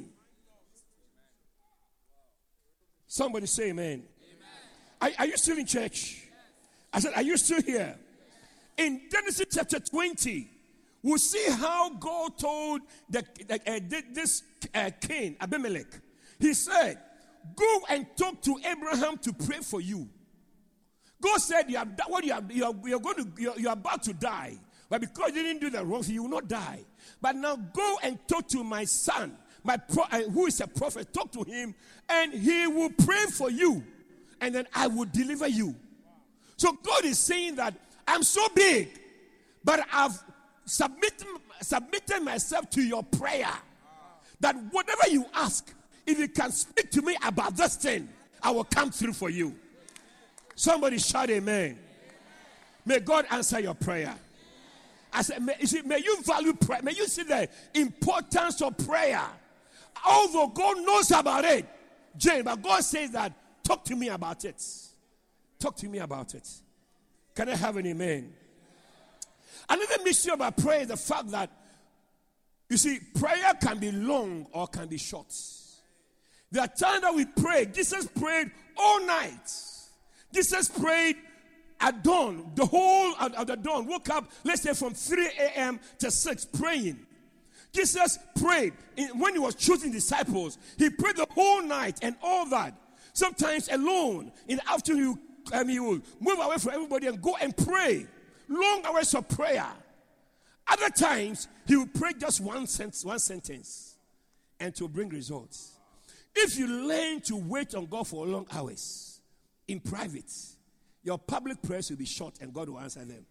Somebody say amen. Amen. Are, are you still in church? Yes. I said, are you still here? Yes. In Genesis chapter twenty, we'll see how God told the, the, uh, this uh, Cain, Abimelech. He said, go and talk to Abraham to pray for you. God said, you are, what you are, you are, you are going to, you are, you are about to die. But because you didn't do the wrong thing, you will not die. But now go and talk to my son, my pro, uh, who is a prophet. Talk to him, and he will pray for you, and then I will deliver you. So God is saying that I'm so big, but I've submitted, submitted myself to your prayer. That whatever you ask, if you can speak to me about this thing, I will come through for you. Somebody shout amen. May God answer your prayer. I said, may, you see, may you value prayer. May you see the importance of prayer. Although God knows about it, Jane, but God says that, talk to me about it. Talk to me about it. Can I have an amen? Another mystery about prayer is the fact that You see, prayer can be long or can be short. There are times that we pray. Jesus prayed all night. Jesus prayed at dawn, the whole of, of the dawn. Woke up, let's say from three a.m. to six, praying. Jesus prayed in, when he was choosing disciples. He prayed the whole night and all that. Sometimes alone in the afternoon, um, he will move away from everybody and go and pray. Long hours of prayer. Other times, he will pray just one sentence, one sentence and to bring results. If you learn to wait on God for long hours in private, your public prayers will be short and God will answer them.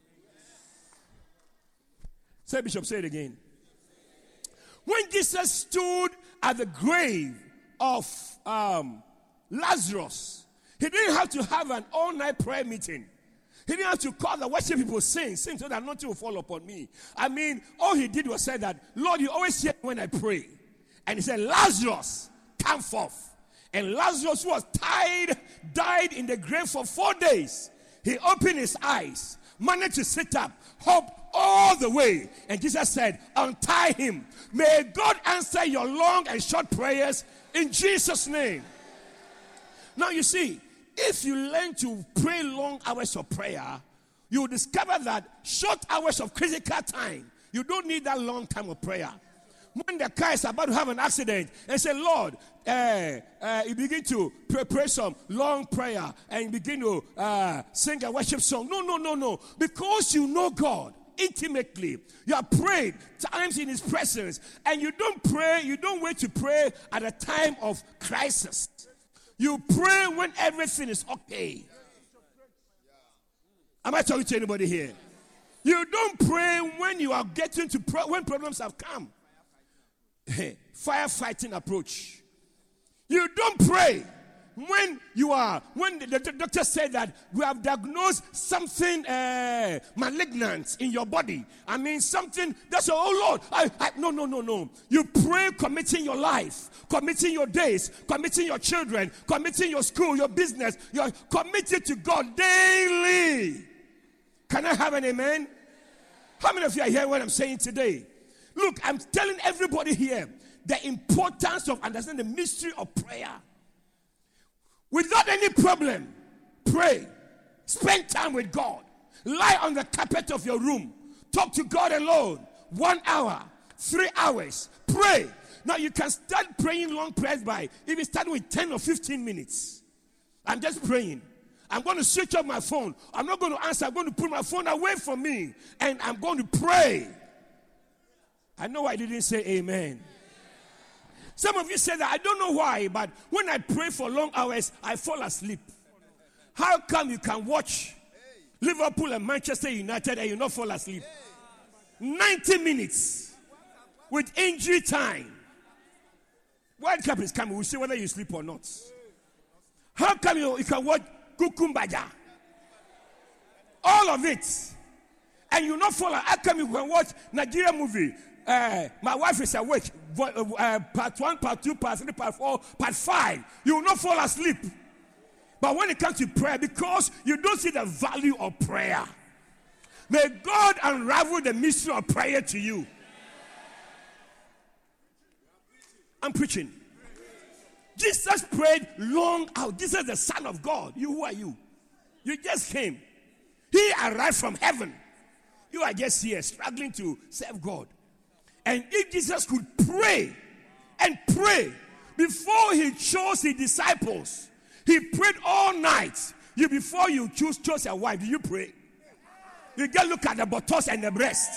Say, Bishop, say it again. When Jesus stood at the grave of um, Lazarus, he didn't have to have an all-night prayer meeting. He didn't have to call the worship people, sing, sing so that nothing will fall upon me. I mean, all he did was say that, Lord, you always hear when I pray. And he said, Lazarus, come forth. And Lazarus, who was tied, died in the grave for four days. He opened his eyes, managed to sit up, hope all the way. And Jesus said, untie him. May God answer your long and short prayers in Jesus' name. Now you see, if you learn to pray long hours of prayer, you will discover that short hours of critical time, you don't need that long time of prayer. When the car is about to have an accident and say, Lord, uh, uh, you begin to pray, pray some long prayer and you begin to uh, sing a worship song. No, no, no, no. Because you know God intimately. You have prayed times in his presence. And you don't pray, you don't wait to pray at a time of crisis. You pray when everything is okay. Am I talking to anybody here? You don't pray when you are getting to pro- when problems have come. Firefighting approach. You don't pray when you are when the, the doctor said that we have diagnosed something uh, malignant in your body. I mean something that's oh Lord. I, I, no no no no. You pray committing your life, committing your days, committing your children, committing your school, your business. You're committed to God daily. Can I have an amen? How many of you are hearing what I'm saying today? Look, I'm telling everybody here the importance of understanding the mystery of prayer. Without any problem, pray. Spend time with God. Lie on the carpet of your room. Talk to God alone. One hour, three hours. Pray. Now you can start praying long prayers by even starting with ten or fifteen minutes. I'm just praying. I'm going to switch off my phone. I'm not going to answer. I'm going to put my phone away from me. And I'm going to pray. I know I didn't say amen. Some of you say that I don't know why, but when I pray for long hours, I fall asleep. How come you can watch Liverpool and Manchester United and you not fall asleep? ninety minutes with injury time. World Cup is coming. We'll see whether you sleep or not. How come you, you can watch Kukumbaja? All of it. And you not fall asleep. How come you can watch Nigeria movie? Uh, my wife is awake. Uh, part one, part two, part three, part four, part five. You will not fall asleep. But when it comes to prayer, because you don't see the value of prayer, may God unravel the mystery of prayer to you. I'm preaching. Jesus prayed long out. Jesus is the Son of God. You, who are you? You just came. He arrived from heaven. You are just here struggling to serve God. And if Jesus could pray and pray before he chose his disciples, he prayed all night. You before you choose chose a wife, do you pray? You just look at the buttocks and the breast.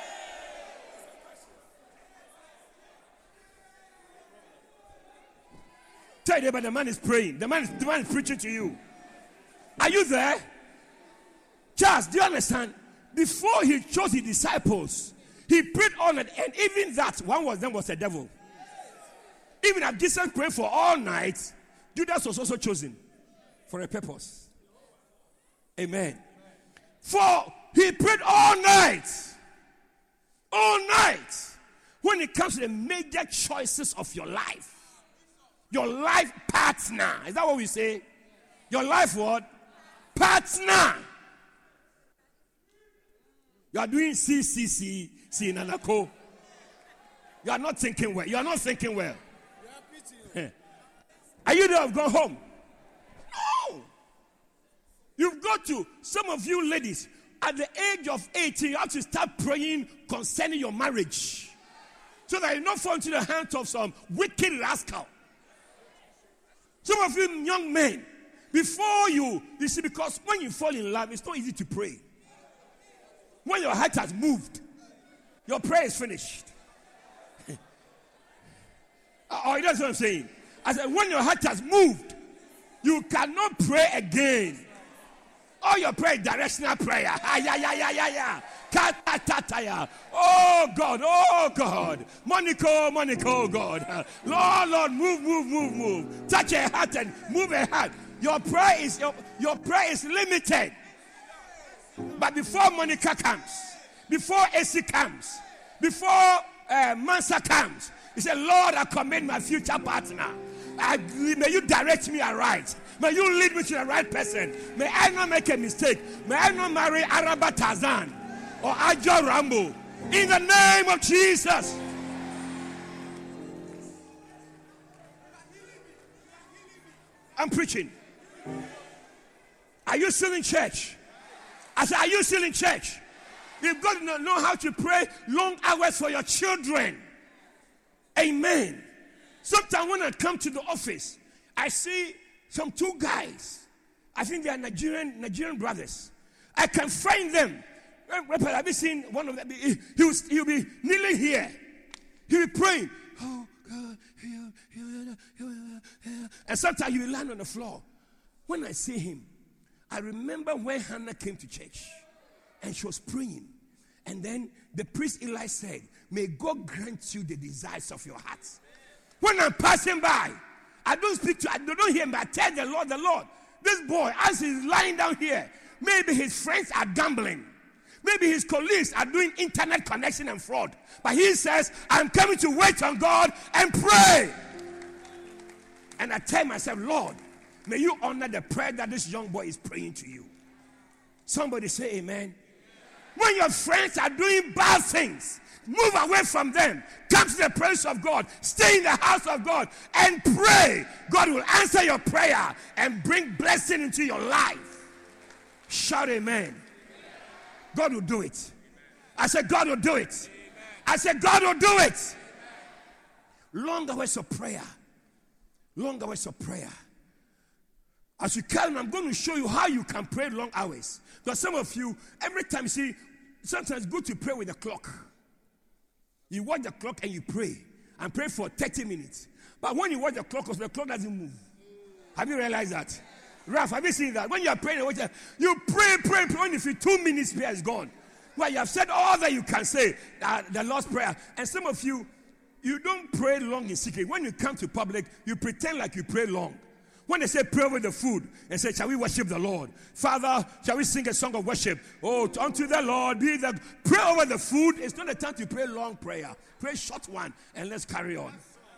Tell you, but the man is praying. The man is, the man is preaching to you. Are you there? Charles, do you understand? Before he chose his disciples, he prayed all night, and even that, one of them was a devil. Even as Jesus prayed for all night, Judas was also chosen for a purpose. Amen. For he prayed all night. All night. When it comes to the major choices of your life. Your life partner. Is that what we say? Your life what? Partner. You are doing C C C, C Nanako. You are not thinking well. You are not thinking well. Are you there? Have gone home? No. You've got to, some of you ladies, at the age of eighteen, you have to start praying concerning your marriage. So that you not fall into the hands of some wicked rascal. Some of you young men, before you, you see, because when you fall in love, it's not easy to pray. When your heart has moved, your prayer is finished. Oh, that's what I'm saying. I said, when your heart has moved, you cannot pray again. All your prayer is directional prayer. Ah, yeah, yeah, yeah, yeah, yeah. Ka-ta-ta-ta-ya. Oh, God, oh, God. Monaco, Monaco, God. Lord, Lord, move, move, move, move. Touch a heart and move a heart. Your prayer is, your, your prayer is limited. But before Monica comes, before A C comes, before uh, Mansa comes, he said, Lord, I commit my future partner. I, may you direct me aright. May you lead me to the right person. May I not make a mistake. May I not marry Araba Tarzan or Ajo Rambo. In the name of Jesus. I'm preaching. Are you still in church? I said, are you still in church? You've got to know how to pray long hours for your children. Amen. Sometimes when I come to the office, I see some two guys. I think they are Nigerian Nigerian brothers. I can find them. I've been seeing one of them. He, he was, he'll be kneeling here. He'll be praying. Oh, God. And sometimes he will land on the floor. When I see him, I remember when Hannah came to church and she was praying. And then the priest Eli said, may God grant you the desires of your heart. When I'm passing by, I don't speak to, I don't hear him, but I tell the Lord, the Lord, this boy, as he's lying down here, maybe his friends are gambling. Maybe his colleagues are doing internet connection and fraud. But he says, I'm coming to wait on God and pray. And I tell myself, Lord, may you honor the prayer that this young boy is praying to you. Somebody say amen. When your friends are doing bad things, move away from them. Come to the presence of God. Stay in the house of God and pray. God will answer your prayer and bring blessing into your life. Shout amen. God will do it. I said God will do it. I said God will do it. Long hours of prayer. Long hours of prayer. As you come, I'm going to show you how you can pray long hours. Because some of you, every time you see, sometimes it's good to pray with the clock. You watch the clock and you pray. And pray for thirty minutes. But when you watch the clock, the clock doesn't move. Have you realized that? Ralph, have you seen that? When you are praying, you pray, pray, pray. Only for two minutes, prayer is gone. Well, you have said all that you can say, uh, the Lord's Prayer. And some of you, you don't pray long in secret. When you come to public, you pretend like you pray long. When they say pray over the food and say, shall we worship the Lord? Father, shall we sing a song of worship? Oh, unto the Lord be the... Pray over the food. It's not a time to pray long prayer. Pray short one and let's carry on.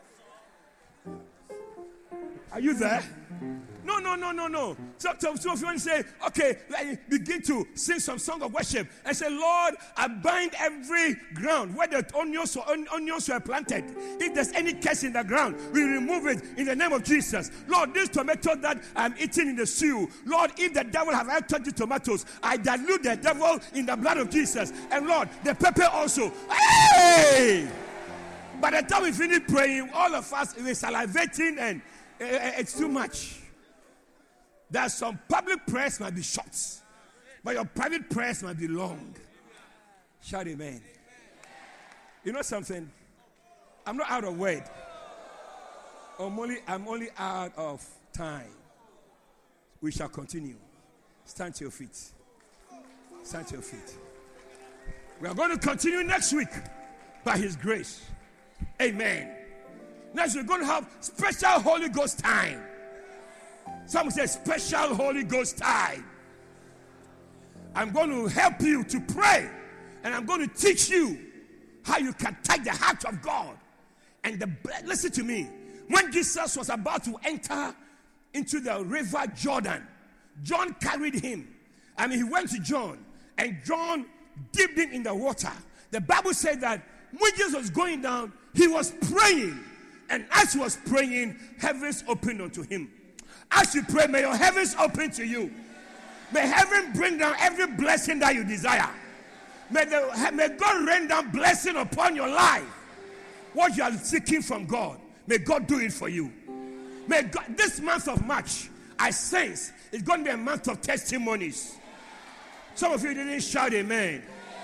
Are you there? No, no, no, no, no. So, so, so if you want to say, okay, like, begin to sing some song of worship and say, Lord, I bind every ground where the onions or on, onions were planted. If there's any curse in the ground, we remove it in the name of Jesus. Lord, this tomato that I'm eating in the stew, Lord, if the devil have entered the tomatoes, I dilute the devil in the blood of Jesus. And Lord, the pepper also. Hey! By the time we finish praying, all of us, we're salivating and it's too much. There's some public prayers might be short, but your private prayers might be long. Shout amen. You know something? I'm not out of word. I'm only, I'm only out of time. We shall continue. Stand to your feet. Stand to your feet. We are going to continue next week by His grace. Amen. Next, we're going to have special Holy Ghost time. Some say special Holy Ghost time. I'm going to help you to pray. And I'm going to teach you how you can take the heart of God. And the listen to me. When Jesus was about to enter into the river Jordan, John carried him. I mean, he went to John. And John dipped him in the water. The Bible said that when Jesus was going down, he was praying. And as he was praying, heavens opened unto him. As you pray, may your heavens open to you. May heaven bring down every blessing that you desire. May, the, may God rain down blessing upon your life. What you are seeking from God, may God do it for you. May God, this month of March, I sense it's going to be a month of testimonies. Some of you didn't shout amen.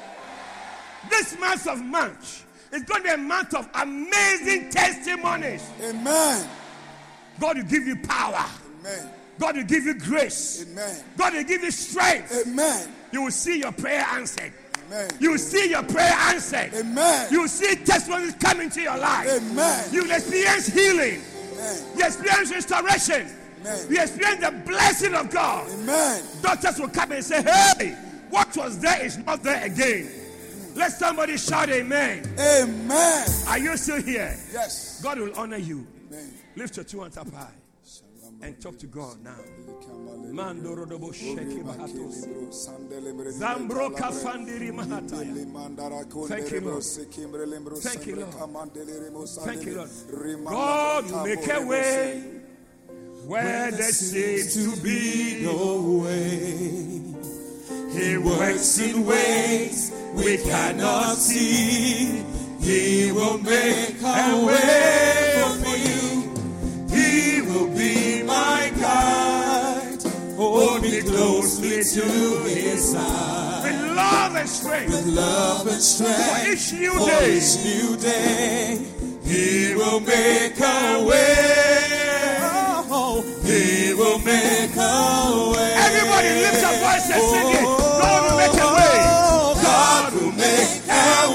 This month of March is going to be a month of amazing testimonies. Amen. God will give you power. Amen. God will give you grace. Amen. God will give you strength. Amen. You will see your prayer answered. Amen. You will see your prayer answered. Amen. You will see testimonies coming to your life. Amen. You will experience healing. Amen. You experience restoration. Amen. You experience the blessing of God. Amen. Doctors will come and say, hey, what was there is not there again. Let somebody shout amen. Amen. Are you still here? Yes. God will honor you. Amen. Lift your two hands up high and talk to God now. Mandorodobo sheki bahatos. Zambro kafandiri mahataya. Thank you, Lord. Thank you, Lord. Thank you, Lord. God will make a way where there seems to be no way. He works in ways we cannot see. He will make a way for you. He will be my guide. Hold me closely to his side. With love and strength. With love and strength. For each new day. For each new day. He will make a way. Oh, he will make a way. Everybody lift your voice and sing it. God will make a way. God will make a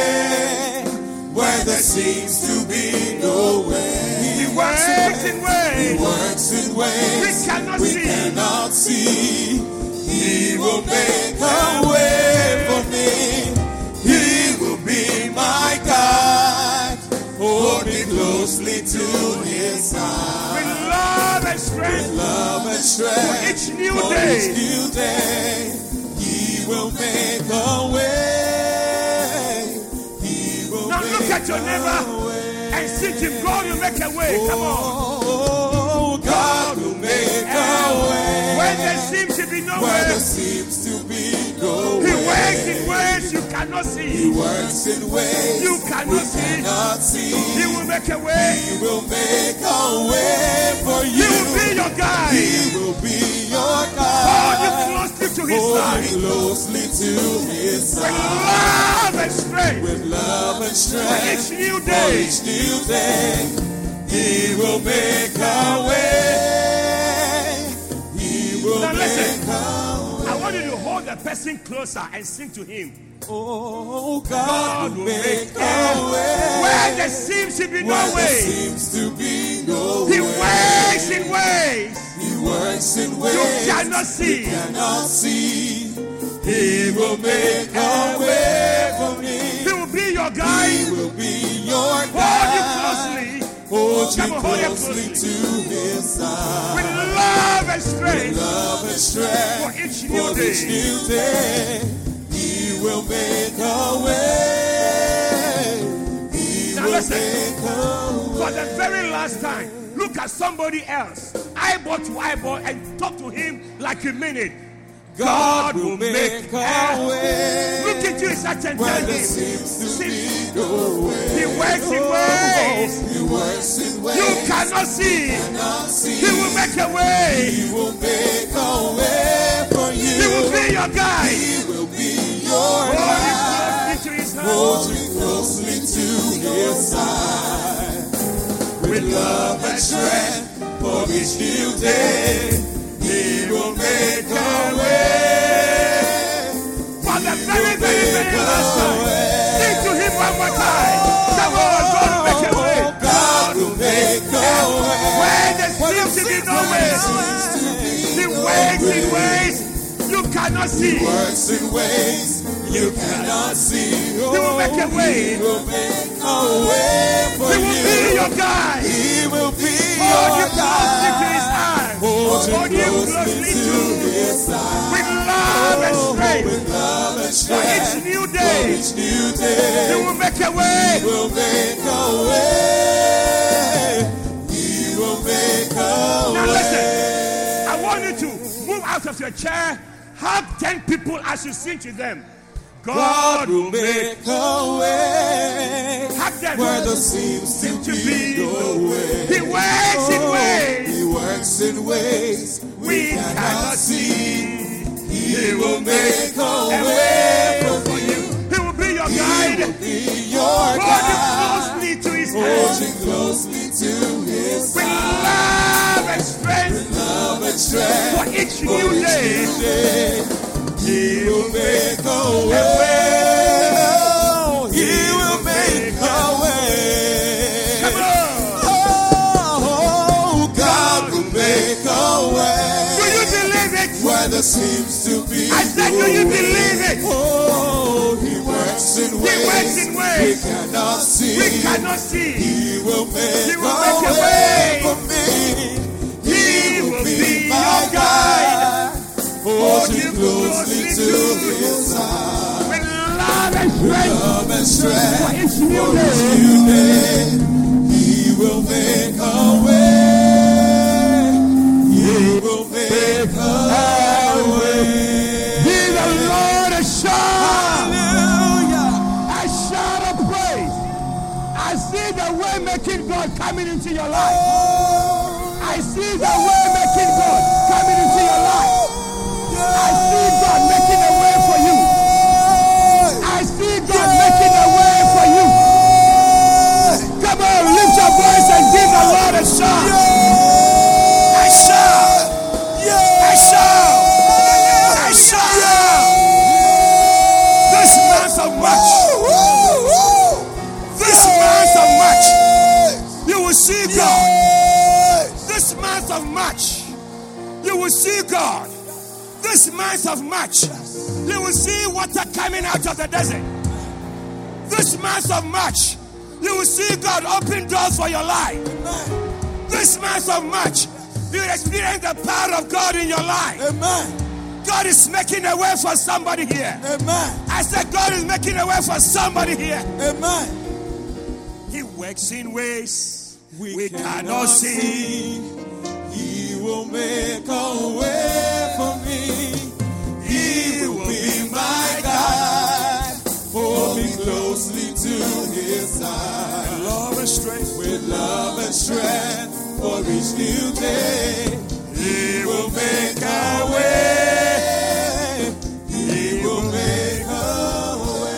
way where there seems to be no way. He works in ways. He works in ways we cannot we see. Cannot see. He will make a way for me. He will be my guide. Hold me closely to his side. With love and strength. With love and strength. For each new for day. Each new day. He will make a way. He will now make look at your neighbor and see him. God will make a way. Come on. Oh, God will make a way. When there seems to be no way. When there seems to be no way. He works in ways you cannot see. He works in ways you cannot see. Cannot see. He will make a way. He will make a way for you. He will be your guide. He will be your guide. Hold you closely to his Hold side. Closely to his side. With love and strength. With love and strength. For each new day. For each new day. He will make a way. He will now make listen. a way. I want you to hold the person closer and sing to him. Oh, God, God will make a way where there seems to be no where way. There seems to be no he way. works in ways. He works in ways you cannot see. You cannot see. He will make a way for me. He will be your guide. He will be your guide. Hold you closely. Hold you closely to his side. With love and strength. With love and strength. For each new for day. Each new day. He will make a way. He now will listen, make a way. For the very last time, look at somebody else, eyeball to eyeball, and talk to him like you mean it. God, God will make, make a way. Look at you and tell him. No way. He works in ways. He works in ways you cannot see. Cannot see. He will make a way. He will make a way for you. He will be your guide. He will be your guide. Hold you closely to his side. With love and strength for each new day. He will make a way. For the very, very, very last time. Sing to him one more time. Come on, God will make a way. God will make a way. Where there seems to be no way. He works in ways you cannot see. He works in ways you cannot see. He will make a way. He will make a way for you. He will be your guide. He will be your guide. Hold Hold him closely to His side. with love and strength. With love and For strength. each new day, Each new day. he will make a way. He will make a way. He will make a Now way. listen, I want you to move out of your chair. Hug ten people as you sing to them. God will make a way hug them where there seems to to be be no way. He works in ways He works in ways we cannot see. He will make a A way way for for you. you. He will be your He guide. will be your Hold guide. him closely to his Hold hand. you closely to His With side. love and strength. Love and strength For each for new each day. new day. He will make a way. He will make a way. Come on. Oh, God will make a way. Do you believe it? Where there seems to be I said, no do you way. believe it? Oh, He works in ways, He works in ways we cannot see. we cannot see. He will make, He will a, make a way way. for me. He will be your guide. Hold you closely to His side. With love and strength. Love and strength For each new for day. each new day. He will make a way. He will make a way. Give the Lord a shout. Hallelujah. A shout of praise. I see the way making God coming into your life. I see the way making God coming into your life. I see God making a way for you. I see God making a way for you. Come on, lift your voice and give the Lord a shout. I shout. I shout. I shout. This month of March. This month of March. You will see God. This month of March. You will see God. This month of March, you will see water coming out of the desert. This month of March, you will see God open doors for your life. This month of March, you will experience the power of God in your life. Amen. God is making a way for somebody here. Amen. I said God is making a way for somebody here. Amen. He works in ways We, we cannot see. He will make a way for me. He will be my guide. Hold me closely to His side. Love and strength. With love and strength for each new day. He will make a way. He will make a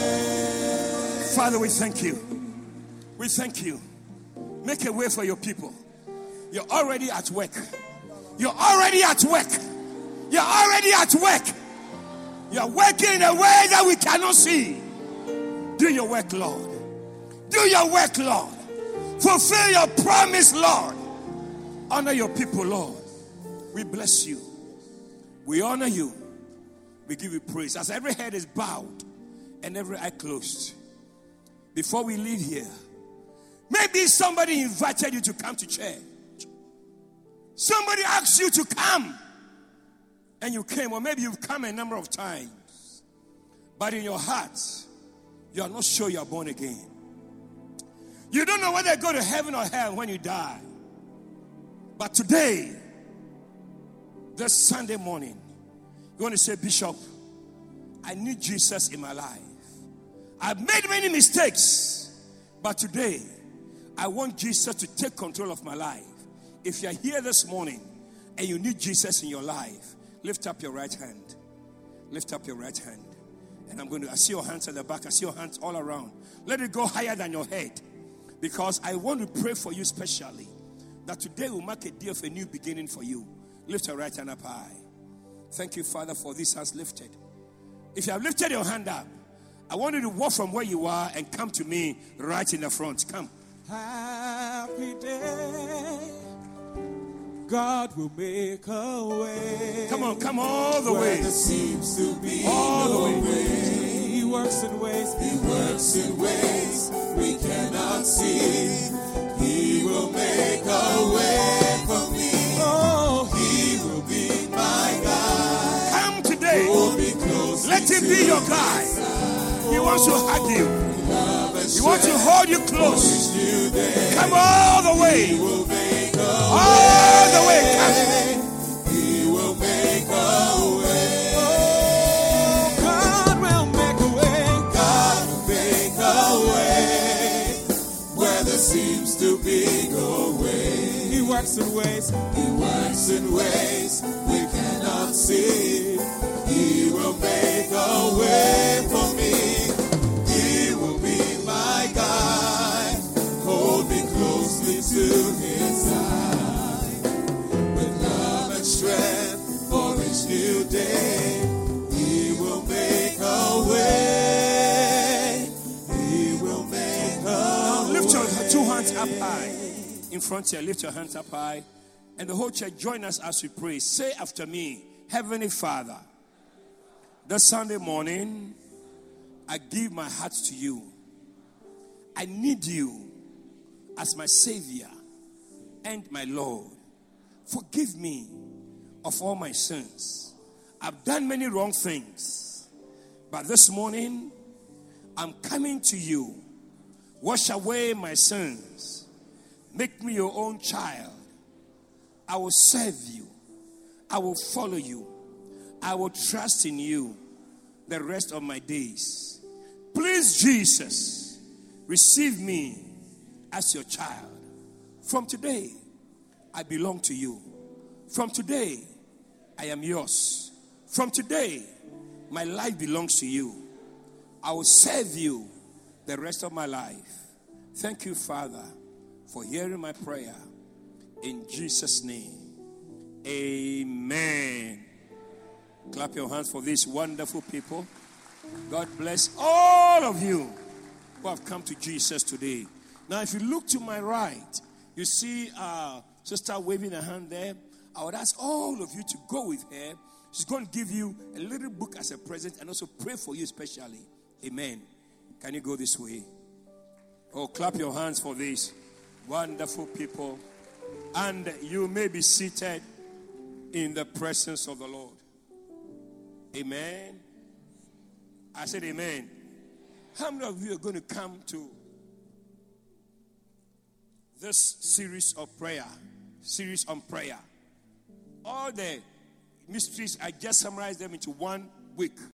way. Father, we thank you. We thank you. Make a way for your people. You're already at work. You're already at work. You're already at work. You're working in a way that we cannot see. Do your work, Lord. Do your work, Lord. Fulfill your promise, Lord. Honor your people, Lord. We bless you. We honor you. We give you praise. As every head is bowed and every eye closed, before we leave here, maybe somebody invited you to come to church. Somebody asked you to come and you came, or maybe you've come a number of times, but in your heart you are not sure you are born again. You don't know whether you go to heaven or hell when you die. But today, this Sunday morning, you want to say, Bishop, I need Jesus in my life. I've made many mistakes, but today I want Jesus to take control of my life. If you're here this morning and you need Jesus in your life, lift up your right hand. Lift up your right hand. And I'm going to, I see your hands at the back. I see your hands all around. Let it go higher than your head. Because I want to pray for you specially. That today will mark a day of a new beginning for you. Lift your right hand up high. Thank you, Father, for this hands lifted. If you have lifted your hand up, I want you to walk from where you are and come to me right in the front. Come. Happy day. God will make a way. Come on, come all the Where way. there seems to be All the no way. way. He works in ways. He works in ways we cannot see. He will make a way for me. Oh, He will be your guide. He wants to hug you. He wants to hold you close. Come all the way. All the way. Come. He will make a way. Oh, God will make a way. God will make a way where there seems to be no way. He works in ways. He works in ways we cannot see. He will make a way for me. He will be my guide. Hold me closely to his side. With love and strength for each new day. He will make a way. He will make a Now lift your way. two hands up high. In front here, lift your hands up high. And the whole church, join us as we pray. Say after me, Heavenly Father, this Sunday morning, I give my heart to you. I need you as my Savior and my Lord. Forgive me of all my sins. I've done many wrong things. But this morning, I'm coming to you. Wash away my sins. Make me your own child. I will serve you. I will follow you. I will trust in you the rest of my days. Please, Jesus, receive me as your child. From today, I belong to you. From today, I am yours. From today, my life belongs to you. I will serve you the rest of my life. Thank you, Father, for hearing my prayer. In Jesus' name, amen. Clap your hands for these wonderful people. God bless all of you who have come to Jesus today. Now, if you look to my right, you see uh, sister waving a hand there. I would ask all of you to go with her. She's going to give you a little book as a present and also pray for you especially. Amen. Can you go this way? Oh, clap your hands for these wonderful people. And you may be seated in the presence of the Lord. Amen. I said amen. How many of you are going to come to this series of prayer? Series on prayer. All the mysteries, I just summarized them into one week.